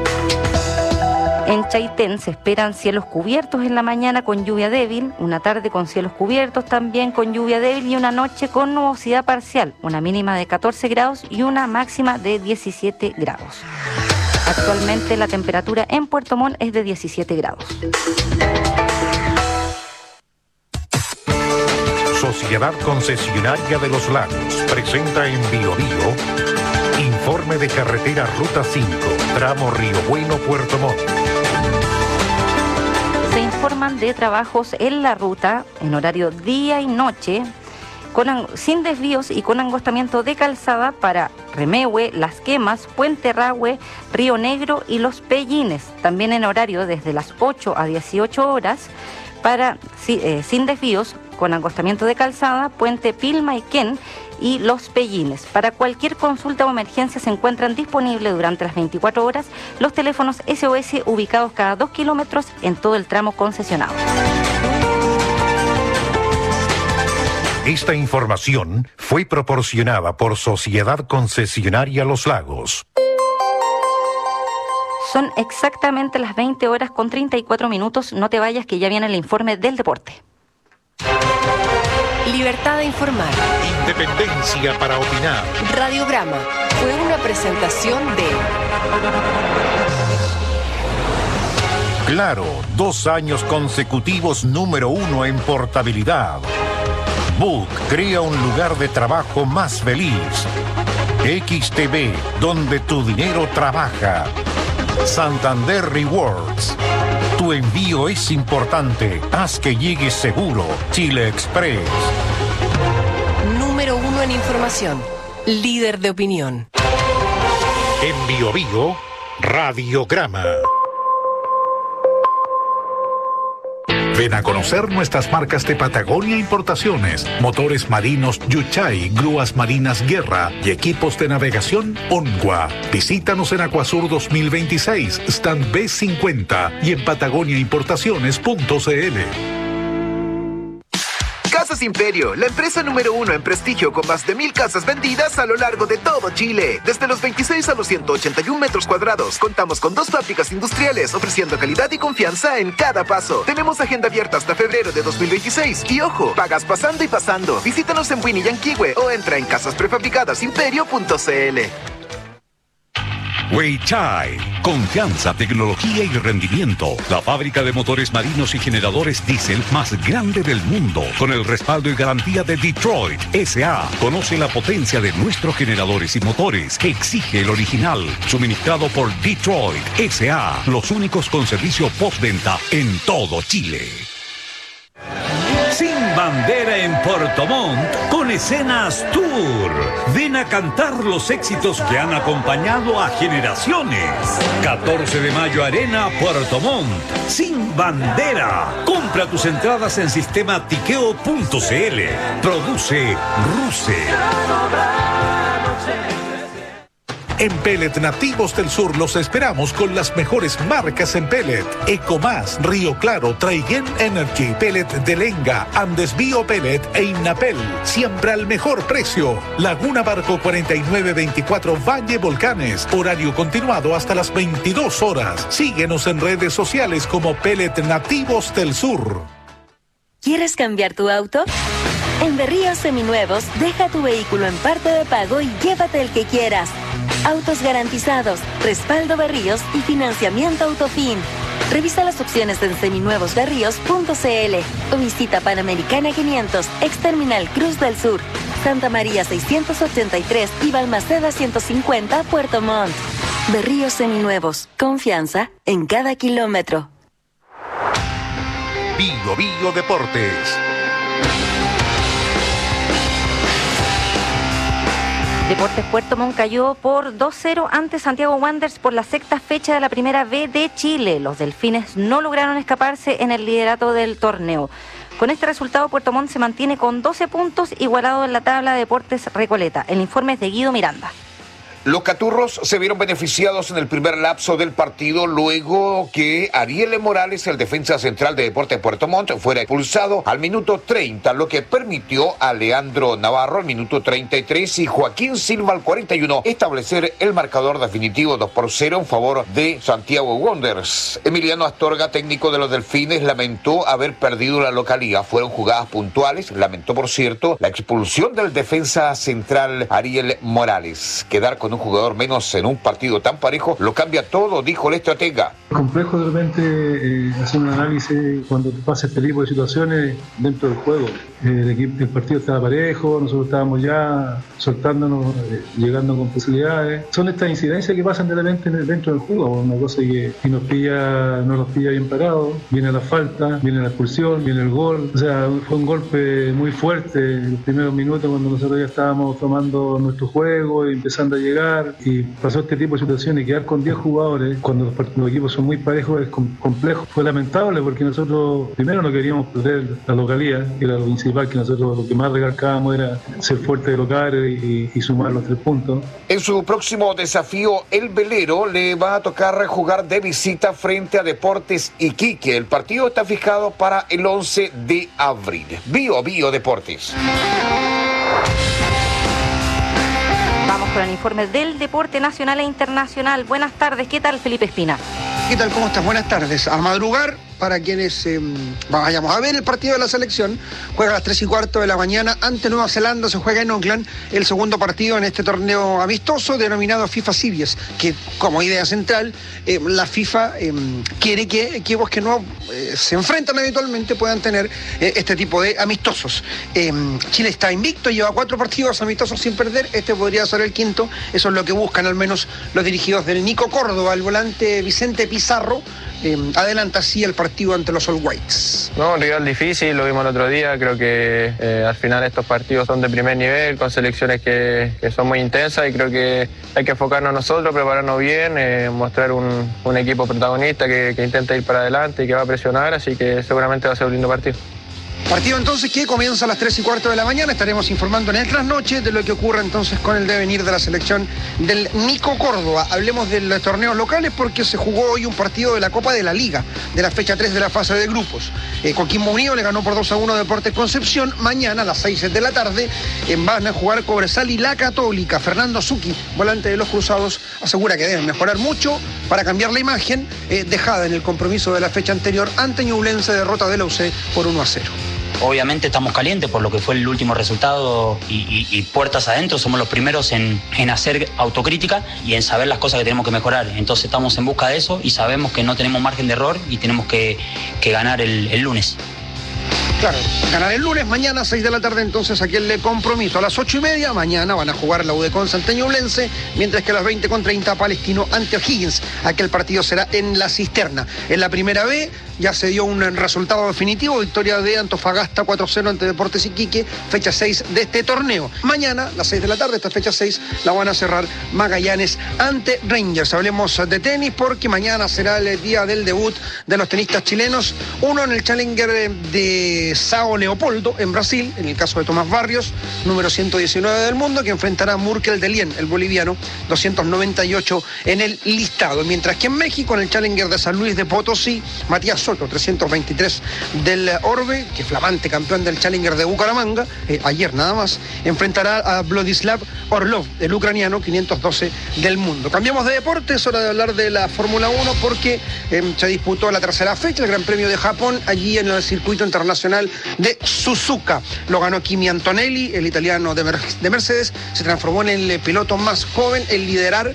Speaker 15: En Chaitén se esperan cielos cubiertos en la mañana con lluvia débil, una tarde con cielos cubiertos también con lluvia débil y una noche con nubosidad parcial. Una mínima de 14 grados y una máxima de 17 grados. Actualmente la temperatura en Puerto Montt es de 17 grados.
Speaker 6: Sociedad Concesionaria de los Lagos presenta en Bio Bio informe de carretera Ruta 5, tramo Río Bueno, Puerto Montt.
Speaker 15: Se informan de trabajos en la ruta en horario día y noche, sin desvíos y con angostamiento de calzada para Remehue, Las Quemas, Puente Rahue, Río Negro y Los Pellines. También en horario desde las 8 a 18 horas para sin desvíos con angostamiento de calzada, Puente Pilmaiquén y Los Pellines. Para cualquier consulta o emergencia se encuentran disponibles durante las 24 horas los teléfonos SOS ubicados cada 2 kilómetros en todo el tramo concesionado.
Speaker 6: Esta información fue proporcionada por Sociedad Concesionaria Los Lagos.
Speaker 15: Son exactamente las 20 horas con 34 minutos. No te vayas que ya viene el informe del deporte.
Speaker 13: Libertad de informar.
Speaker 6: Independencia para opinar.
Speaker 13: Radiograma fue una presentación de...
Speaker 6: Claro, 2 años consecutivos número 1 en portabilidad. Book crea un lugar de trabajo más feliz. XTV, donde tu dinero trabaja. Santander Rewards. Tu envío es importante. Haz que llegue seguro. Chile Express.
Speaker 13: Número 1 en información. Líder de opinión.
Speaker 6: En Bio Bio, Radiograma. Ven a conocer nuestras marcas de Patagonia Importaciones, motores marinos Yuchay, grúas marinas Guerra y equipos de navegación Onwa. Visítanos en Acuasur 2026, stand B50 y en patagoniaimportaciones.cl.
Speaker 16: Casas Imperio, la empresa número 1 en prestigio con más de 1,000 casas vendidas a lo largo de todo Chile. Desde los 26 a los 181 metros cuadrados, contamos con 2 fábricas industriales ofreciendo calidad y confianza en cada paso. Tenemos agenda abierta hasta febrero de 2026 y ojo, pagas pasando y pasando. Visítanos en Winnie Yanquihue o entra en casasprefabricadosimperio.cl.
Speaker 2: Weichai, confianza, tecnología y rendimiento. La fábrica de motores marinos y generadores diésel más grande del mundo, con el respaldo y garantía de Detroit S.A. Conoce la potencia de nuestros generadores y motores que exige el original, suministrado por Detroit S.A. Los únicos con servicio postventa en todo Chile.
Speaker 17: Sin bandera en Puerto Montt con Escenas Tour. Ven a cantar los éxitos que han acompañado a generaciones. 14 de mayo Arena, Puerto Montt. Sin bandera. Compra tus entradas en sistema tiqueo.cl. Produce Ruse.
Speaker 6: En Pellet Nativos del Sur los esperamos con las mejores marcas en pellet. Ecomás, Río Claro, Traiguén Energy, Pellet de Lenga, Andes Bio Pellet e Innapel. Siempre al mejor precio. Laguna Barco 4924 Valle Volcanes. Horario continuado hasta las 22 horas. Síguenos en redes sociales como Pellet Nativos del Sur.
Speaker 18: ¿Quieres cambiar tu auto? En Berríos Seminuevos, deja tu vehículo en parte de pago y llévate el que quieras. Autos garantizados, respaldo Berríos y financiamiento Autofin. Revisa las opciones en seminuevosberríos.cl o visita Panamericana 500, Exterminal Cruz del Sur, Santa María 683 y Balmaceda 150, Puerto Montt. Berríos Seminuevos, confianza en cada kilómetro.
Speaker 6: Bio Bio Deportes.
Speaker 15: Deportes Puerto Montt cayó por 2-0 ante Santiago Wanderers por la 6ª fecha de la Primera B de Chile. Los delfines no lograron escaparse en el liderato del torneo. Con este resultado, Puerto Montt se mantiene con 12 puntos, igualado en la tabla de Deportes Recoleta. El informe es de Guido Miranda.
Speaker 19: Los caturros se vieron beneficiados en el primer lapso del partido luego que Ariel Morales, el defensa central de Deportes Puerto Montt, fuera expulsado al minuto 30, lo que permitió a Leandro Navarro al minuto 33 y Joaquín Silva al 41 establecer el marcador definitivo 2-0 en favor de Santiago Wanderers. Emiliano Astorga, técnico de los Delfines, lamentó haber perdido la localía. Fueron jugadas puntuales, lamentó por cierto la expulsión del defensa central Ariel Morales. Quedar con un un jugador menos en un partido tan parejo lo cambia todo, dijo el estratega.
Speaker 8: Es complejo de repente hacer un análisis cuando te pasa este tipo de situaciones dentro del juego. El partido estaba parejo, nosotros estábamos ya soltándonos, llegando con posibilidades. Son estas incidencias que pasan de repente dentro del juego, una cosa que si no nos pilla bien parados, viene la falta, viene la expulsión, viene el gol. O sea, fue un golpe muy fuerte en los primeros minutos cuando nosotros ya estábamos tomando nuestro juego y empezando a llegar, y pasó este tipo de situaciones. Quedar con 10 jugadores cuando los equipos son muy parejos es complejo. Fue lamentable porque nosotros primero no queríamos perder la localía, que era lo principal, que nosotros lo que más recalcábamos era ser fuerte de local y sumar los 3 puntos.
Speaker 19: En su próximo desafío, el velero le va a tocar jugar de visita frente a Deportes Iquique. El partido está fijado para el 11 de abril. Bio Deportes.
Speaker 15: Vamos con el informe del deporte nacional e internacional. Buenas tardes, ¿qué tal, Felipe Espina?
Speaker 9: ¿Qué tal? ¿Cómo estás? Buenas tardes. A madrugar, para quienes vayamos a ver el partido de la selección, juega a las 3:15 de la mañana ante Nueva Zelanda, se juega en Auckland el segundo partido en este torneo amistoso denominado FIFA Series, que como idea central la FIFA quiere que equipos que no se enfrentan habitualmente puedan tener este tipo de amistosos. Chile está invicto, lleva 4 partidos amistosos sin perder, este podría ser el quinto, eso es lo que buscan al menos los dirigidos del Nico Córdoba. El volante Vicente Pizarro adelanta así el partido ante los All Whites.
Speaker 10: No, un rival difícil, lo vimos el otro día. Creo que al final estos partidos son de primer nivel, con selecciones que son muy intensas, y creo que hay que enfocarnos nosotros, prepararnos bien, mostrar un equipo protagonista que intenta ir para adelante y que va a presionar, así que seguramente va a ser un lindo partido.
Speaker 9: Partido entonces que comienza a las 3:15 de la mañana. Estaremos informando en el trasnoche de lo que ocurre entonces con el devenir de la selección del Nico Córdoba. Hablemos de los torneos locales porque se jugó hoy un partido de la Copa de la Liga, de la fecha 3 de la fase de grupos. Coquimbo Unido le ganó por 2-1 a Deportes Concepción. Mañana a las 6 de la tarde van a jugar Cobresal y La Católica. Fernando Zucchi, volante de los Cruzados, asegura que deben mejorar mucho para cambiar la imagen dejada en el compromiso de la fecha anterior ante Ñublense, derrota de la UC por 1-0.
Speaker 20: Obviamente estamos calientes por lo que fue el último resultado y puertas adentro. Somos los primeros en hacer autocrítica y en saber las cosas que tenemos que mejorar. Entonces estamos en busca de eso y sabemos que no tenemos margen de error y tenemos que ganar el lunes.
Speaker 9: Claro, ganar el lunes, mañana 6 de la tarde entonces aquí el compromiso. A las 8:30 mañana van a jugar la UDECONS ante Ñublense, mientras que a las 20:30 Palestino ante O'Higgins. Aquel partido será en La Cisterna. En la primera B ya se dio un resultado definitivo, victoria de Antofagasta 4-0 ante Deportes Iquique, fecha 6 de este torneo. Mañana, a las 6 de la tarde, esta fecha 6, la van a cerrar Magallanes ante Rangers. Hablemos de tenis porque mañana será el día del debut de los tenistas chilenos, uno en el Challenger de Sao Leopoldo en Brasil, en el caso de Tomás Barrios, número 119 del mundo, que enfrentará a Murkel Delien, el boliviano, 298 en el listado. Mientras que en México, en el Challenger de San Luis de Potosí, Matías Soto, 323 del Orbe, que es flamante campeón del Challenger de Bucaramanga, ayer nada más, enfrentará a Vladislav Orlov, el ucraniano, 512 del mundo. Cambiamos de deporte, es hora de hablar de la Fórmula 1 porque se disputó la tercera fecha, el Gran Premio de Japón, allí en el circuito internacional de Suzuka. Lo ganó Kimi Antonelli, el italiano de Mercedes, se transformó en el piloto más joven en liderar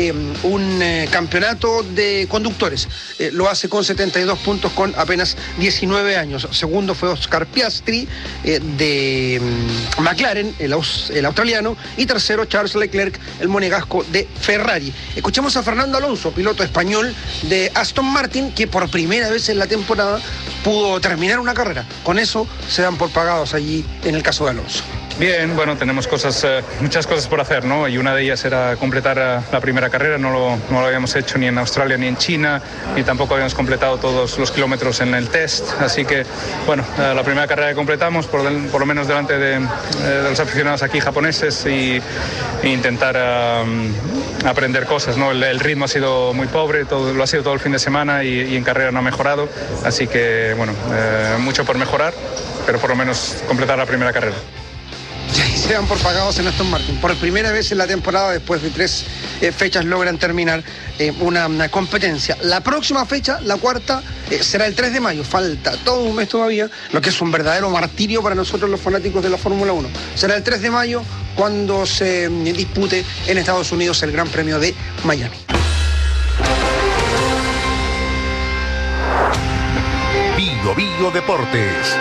Speaker 9: un campeonato de conductores. Lo hace con 72 puntos con apenas 19 años. Segundo fue Oscar Piastri de McLaren, el australiano, y tercero Charles Leclerc, el monegasco de Ferrari. Escuchemos a Fernando Alonso, piloto español de Aston Martin, que por primera vez en la temporada pudo terminar una carrera. Con eso se dan por pagados allí en el caso de Alonso.
Speaker 21: Bien, bueno, tenemos muchas cosas por hacer, ¿no? Y una de ellas era completar la primera carrera, no lo habíamos hecho ni en Australia ni en China, y tampoco habíamos completado todos los kilómetros en el test, así que, bueno, la primera carrera que completamos, por lo menos delante de los aficionados aquí japoneses, y intentar aprender cosas, ¿no? El ritmo ha sido muy pobre, lo ha sido todo el fin de semana, y en carrera no ha mejorado, así que, bueno, mucho por mejorar, pero por lo menos completar la primera carrera.
Speaker 9: se dan por pagados en Aston Martin. Por primera vez en la temporada, después de 3 fechas, logran terminar una competencia. La próxima fecha, la cuarta, será el 3 de mayo. Falta todo un mes todavía, lo que es un verdadero martirio para nosotros los fanáticos de la Fórmula 1. Será el 3 de mayo cuando se dispute en Estados Unidos el Gran Premio de Miami.
Speaker 6: Bio Deportes.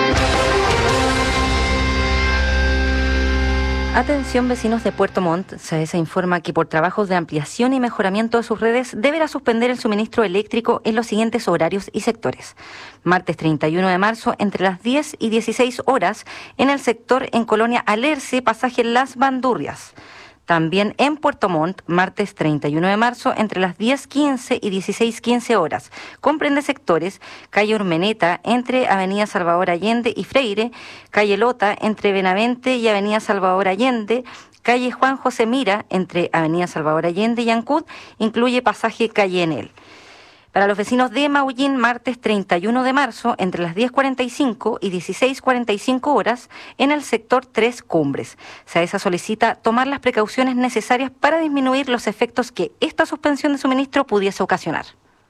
Speaker 15: Atención, vecinos de Puerto Montt. SAESA informa que por trabajos de ampliación y mejoramiento de sus redes deberá suspender el suministro eléctrico en los siguientes horarios y sectores. Martes 31 de marzo entre las 10 y 16 horas en el sector en Colonia Alerce, pasaje Las Bandurrias. También en Puerto Montt, martes 31 de marzo, entre las 10:15 y 16:15 horas. Comprende sectores: calle Urmeneta, entre avenida Salvador Allende y Freire, calle Lota, entre Benavente y avenida Salvador Allende, calle Juan José Mira, entre avenida Salvador Allende y Ancud, incluye pasaje calle Enel. Para los vecinos de Maullín, martes 31 de marzo, entre las 10:45 y 16:45 horas, en el sector 3 Cumbres. SAESA solicita tomar las precauciones necesarias para disminuir los efectos que esta suspensión de suministro pudiese ocasionar.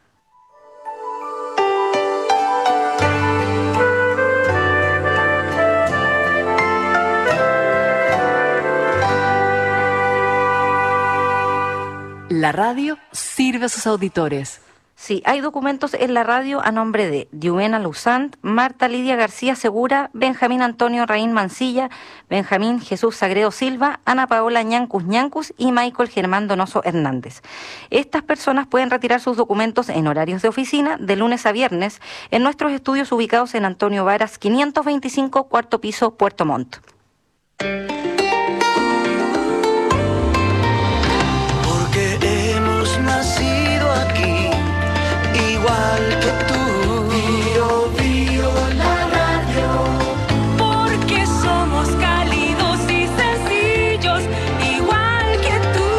Speaker 13: La radio sirve a sus auditores.
Speaker 15: Sí, hay documentos en la radio a nombre de Diumena Luzant, Marta Lidia García Segura, Benjamín Antonio Raín Mancilla, Benjamín Jesús Sagredo Silva, Ana Paola Ñancus y Michael Germán Donoso Hernández. Estas personas pueden retirar sus documentos en horarios de oficina de lunes a viernes en nuestros estudios ubicados en Antonio Varas 525, cuarto piso, Puerto Montt.
Speaker 1: Porque hemos nacido aquí, igual que tú. Bio, bio, la radio.
Speaker 3: Porque somos cálidos y sencillos, igual que tú.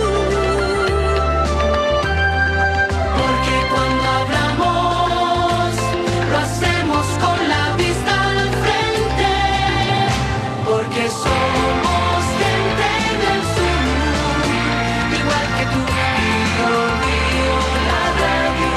Speaker 1: Porque cuando hablamos, lo hacemos con la vista al frente. Porque somos gente del sur, igual que tú. Bio, bio, la radio.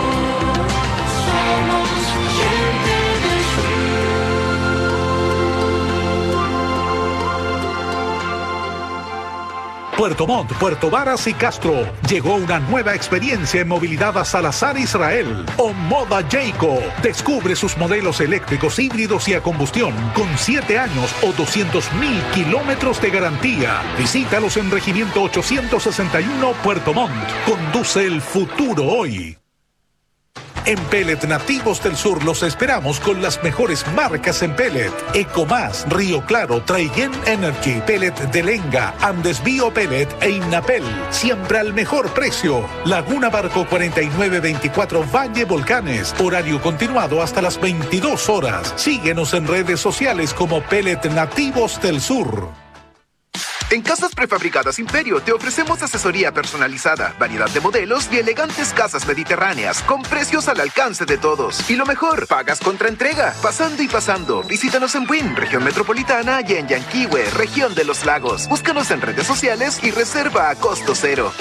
Speaker 6: Puerto Montt, Puerto Varas y Castro. Llegó una nueva experiencia en movilidad a Salazar Israel. Omoda Jayco. Descubre sus modelos eléctricos, híbridos y a combustión con 7 años o 200.000 kilómetros de garantía. Visítalos en Regimiento 861 Puerto Montt. Conduce el futuro hoy. En Pellet Nativos del Sur los esperamos con las mejores marcas en pellet: Ecomás, Río Claro, Traiguén Energy, Pellet de Lenga, Andes Bio Pellet e Innapel. Siempre al mejor precio. Laguna Barco 4924 Valle Volcanes. Horario continuado hasta las 22 horas. Síguenos en redes sociales como Pellet Nativos del Sur.
Speaker 16: En Casas Prefabricadas Imperio te ofrecemos asesoría personalizada, variedad de modelos y elegantes casas mediterráneas con precios al alcance de todos. Y lo mejor, pagas contra entrega, pasando y pasando. Visítanos en Buin, región metropolitana, y en Yanquihue, región de los lagos. Búscanos en redes sociales y reserva a costo cero.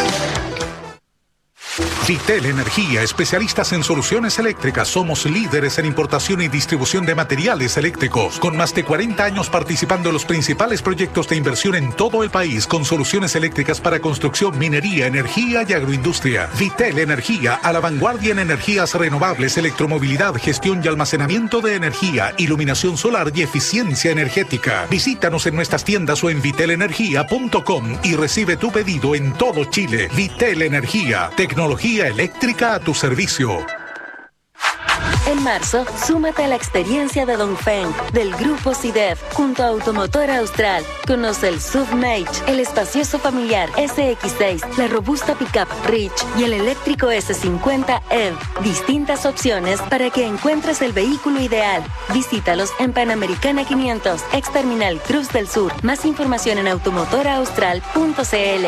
Speaker 6: Vitel Energía, especialistas en soluciones eléctricas. Somos líderes en importación y distribución de materiales eléctricos, con más de 40 años participando en los principales proyectos de inversión en todo el país, con soluciones eléctricas para construcción, minería, energía y agroindustria. Vitel Energía, a la vanguardia en energías renovables, electromovilidad, gestión y almacenamiento de energía, iluminación solar y eficiencia energética. Visítanos en nuestras tiendas o en vitelenergia.com y recibe tu pedido en todo Chile. Vitel Energía, tecnología eléctrica a tu servicio.
Speaker 18: En marzo, súmate a la experiencia de Dongfeng del Grupo CIDEF junto a Automotor Austral. Conoce el SUV Mage, el espacioso familiar SX6, la robusta pickup Rich y el eléctrico S50 EV. Distintas opciones para que encuentres el vehículo ideal. Visítalos en Panamericana 500, ex Terminal Cruz del Sur. Más información en automotoraustral.cl.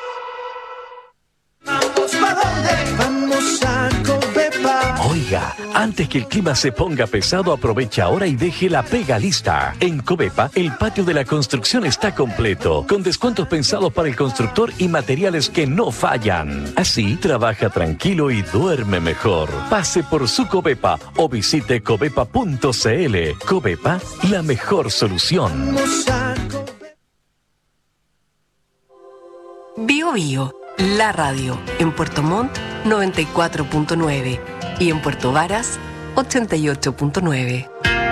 Speaker 1: Vamos a Covepa.
Speaker 4: Oiga, Antes que el clima se ponga pesado, aprovecha ahora y deje la pega lista. En Covepa, el patio de la construcción está completo, con descuentos pensados para el constructor y materiales que no fallan. Así, trabaja tranquilo y duerme mejor. Pase por su Covepa o visite covepa.cl. Covepa, la mejor solución.
Speaker 13: Bio Bio, la radio, en Puerto Montt 94.9 y en Puerto Varas 88.9.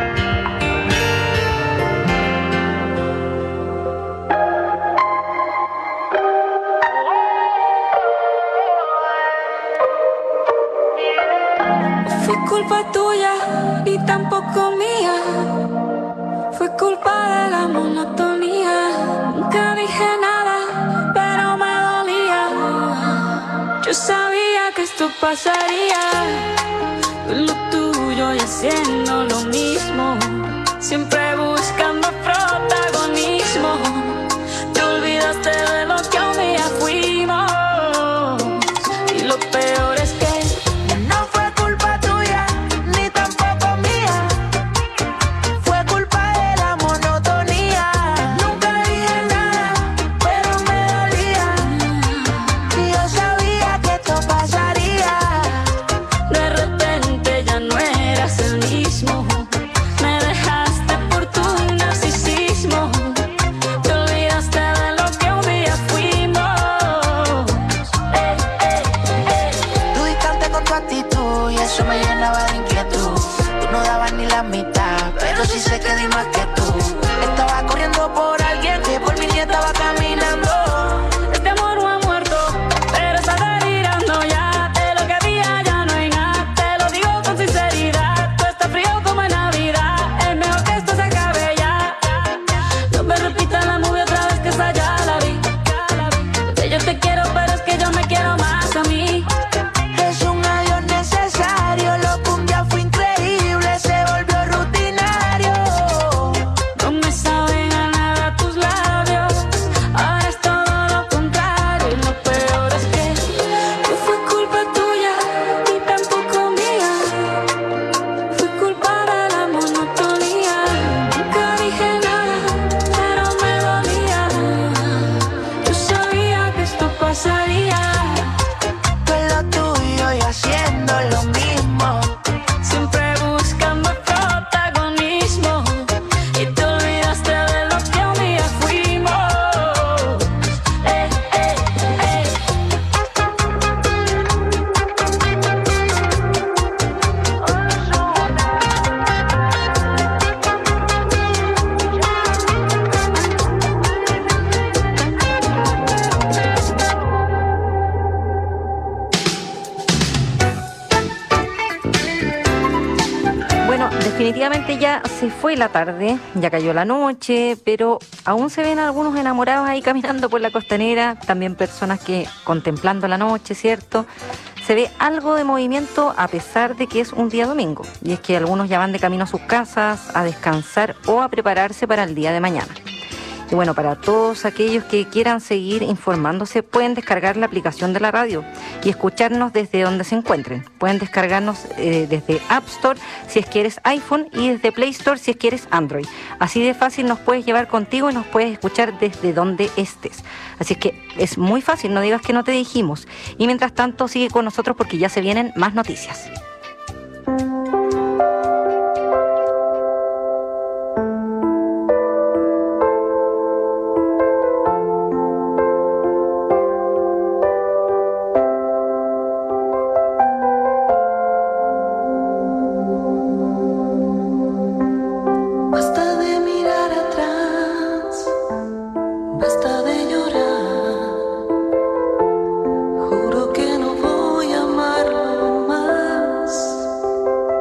Speaker 3: Fue culpa tuya y tampoco mía. Fue culpa de la monotonía. Nunca dije nada, pero me dolía. Yo sabía que esto pasaría. Lo tuyo y haciendo lo mismo. Siempre buscando protagonismo. Te olvidaste de lo que un día fuimos. Y lo peor es que no fue culpa tuya, ni tampoco mía. Fue culpa de la monotonía. Nunca dije nada, pero me dolía. Y yo sabía que esto pasaría. De repente ya no eras el mismo. Me dejaste por tu narcisismo. Te olvidaste de lo que un día fuimos.
Speaker 5: Tú distante con tu actitud y eso me llenaba de inquietud. Tú no dabas ni la mitad, pero sí sé que di más que tú. Estaba corriendo por alguien que por mí ni estaba caminando.
Speaker 3: Este amor no ha muerto, pero está delirando ya. De lo que había ya no hay nada. Te lo digo con sinceridad. Tú estás frío como en Navidad. Es mejor que esto se acabe ya. No me repitas la movie otra vez, que esa ya la vi. Que yo te quiero, pero es que yo me quiero más a mí.
Speaker 5: Es un adiós necesario, lo que un día fue increíble se volvió rutinario.
Speaker 3: No me saben a nada tus labios. Ahora es todo lo contrario. Y lo peor es que no fue culpa tuya, ni tampoco mía. Fue culpa de la monotonía. Nunca dije nada, pero me dolía. Yo sabía que esto pasaría.
Speaker 5: Tú en lo tuyo y haciendo lo mismo.
Speaker 3: Siempre buscando protagonismo. Y te olvidaste de lo que un día fuimos.
Speaker 15: Bueno, definitivamente ya se fue la tarde, ya cayó la noche, pero aún se ven algunos enamorados ahí caminando por la costanera, también personas que contemplando la noche, ¿cierto? Se ve algo de movimiento a pesar de que es un día domingo, y es que algunos ya van de camino a sus casas, a descansar o a prepararse para el día de mañana. Y bueno, para todos aquellos que quieran seguir informándose, pueden descargar la aplicación de la radio y escucharnos desde donde se encuentren. Pueden descargarnos desde App Store si es que eres iPhone y desde Play Store si es que eres Android. Así de fácil nos puedes llevar contigo y nos puedes escuchar desde donde estés. Así es que es muy fácil, no digas que no te dijimos. Y mientras tanto, sigue con nosotros porque ya se vienen más noticias.
Speaker 3: Basta de mirar atrás, basta de llorar. Juro que no voy a amarlo más.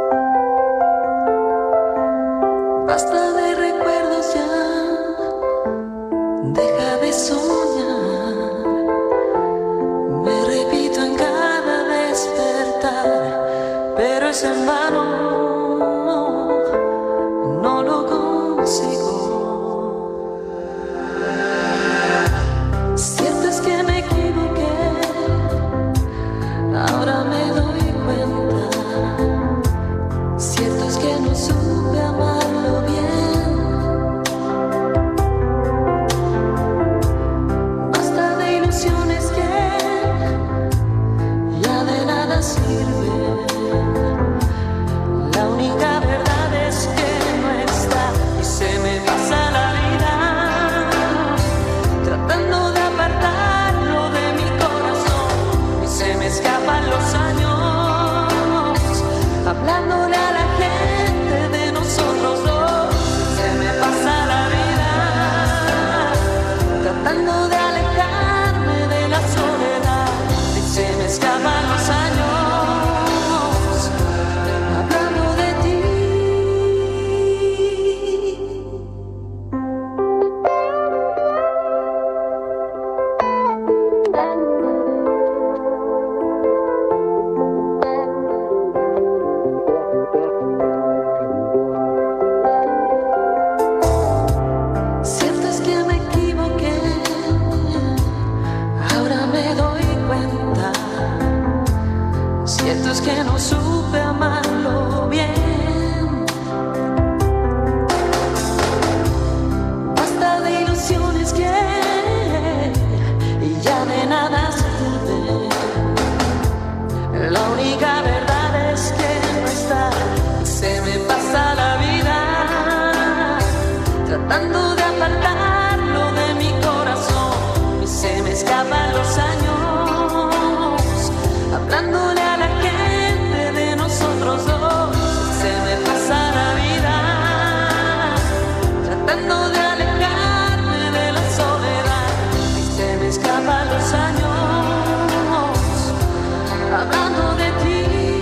Speaker 3: escapan los años hablando de ti.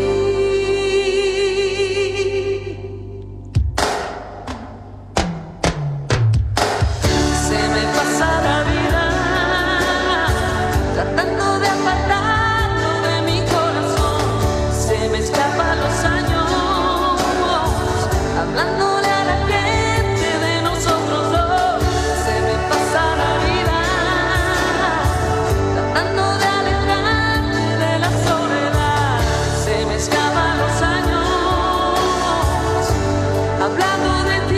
Speaker 3: Se me pasa la vida tratando de apartarlo de mi corazón. Se me escapan los años hablándole a la gente de nosotros dos. Se me pasa la vida tratando de alejarme de la soledad. Se me escapan los años hablando de ti.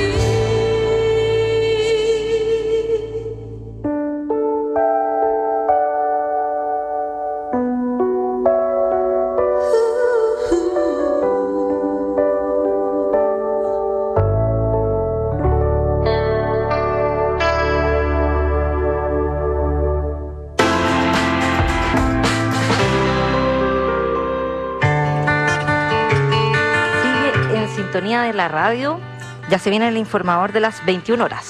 Speaker 15: Sigue en sintonía de la radio. Ya se viene el informador de las 21 horas.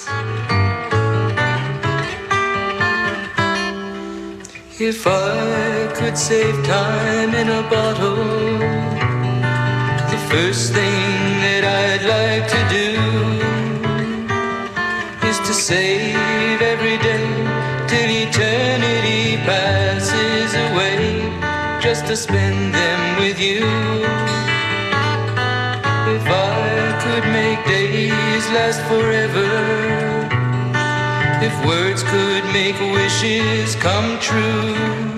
Speaker 1: If I could save time in a bottle, the first thing that I'd like to do is to save every day till eternity passes away, just to spend them with you. If I could make days last forever, if words could make wishes come true,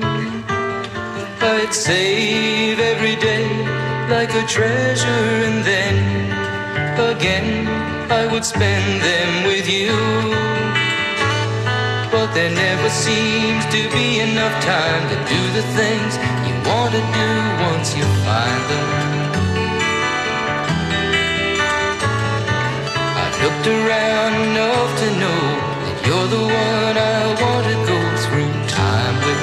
Speaker 1: I'd save every day like a treasure, and then again I would spend them with you. But there never seems to be enough time to do the things you want to do once you find them. I've looked around enough to know that you're the one I want to go through time with.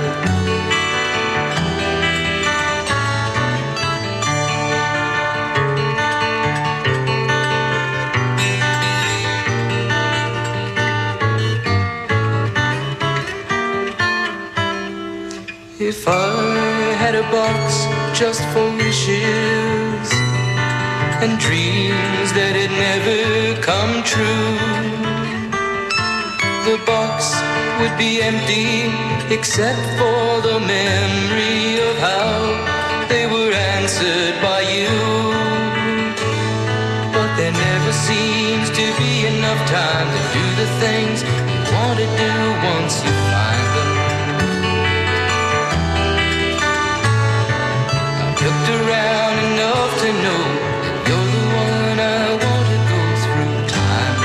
Speaker 1: If I had a box just for wishes and dreams that had never come true, the box would be empty except for the memory of how they were answered by you. But there never seems to be enough time to do the things you want to do once you find them. Looked around enough to know that you're the one I want to go through time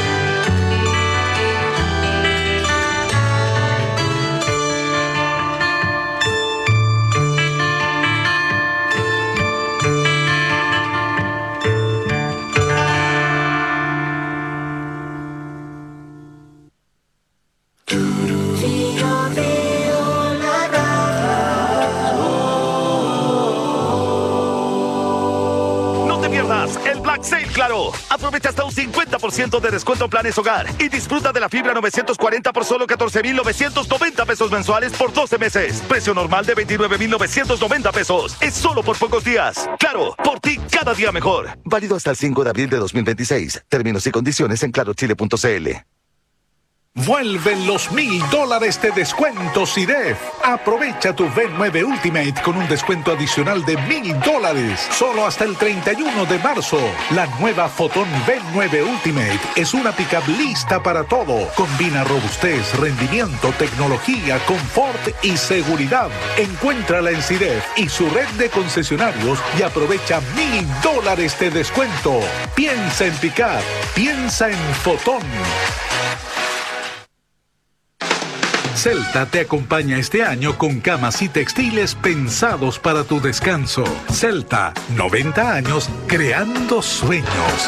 Speaker 7: el Black Sale Claro. Aprovecha hasta un 50% de descuento en planes hogar y disfruta de la fibra 940 por solo 14,990 pesos mensuales por 12 meses. Precio normal de 29,990 pesos. Es solo por pocos días. Claro, por ti cada día mejor. Válido hasta el 5 de abril de 2026. Términos y condiciones en clarochile.cl.
Speaker 6: Vuelven los $1,000 de descuento CIDEF. Aprovecha tu V9 Ultimate con un descuento adicional de $1,000 solo hasta el 31 de marzo. La nueva Fotón V9 Ultimate es una pickup lista para todo. Combina robustez, rendimiento, tecnología, confort y seguridad. Encuéntrala en CIDEF y su red de concesionarios y aprovecha $1,000 de descuento. Piensa en pickup, piensa en Fotón. Celta te acompaña este año con camas y textiles pensados para tu descanso. Celta, 90 años creando sueños.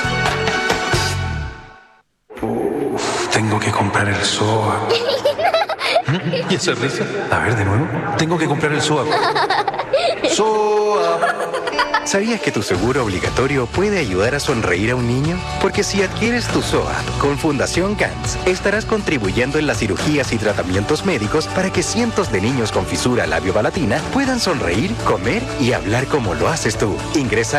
Speaker 22: Tengo que comprar el SOA. ¿Y esa risa? A ver, de nuevo. Tengo que comprar el SOA. SOA.
Speaker 11: ¿Sabías que tu seguro obligatorio puede ayudar a sonreír a un niño? Porque si adquieres tu SOAT con Fundación GANS, estarás contribuyendo en las cirugías y tratamientos médicos para que cientos de niños con fisura labiopalatina puedan sonreír, comer y hablar como lo haces tú. Ingresa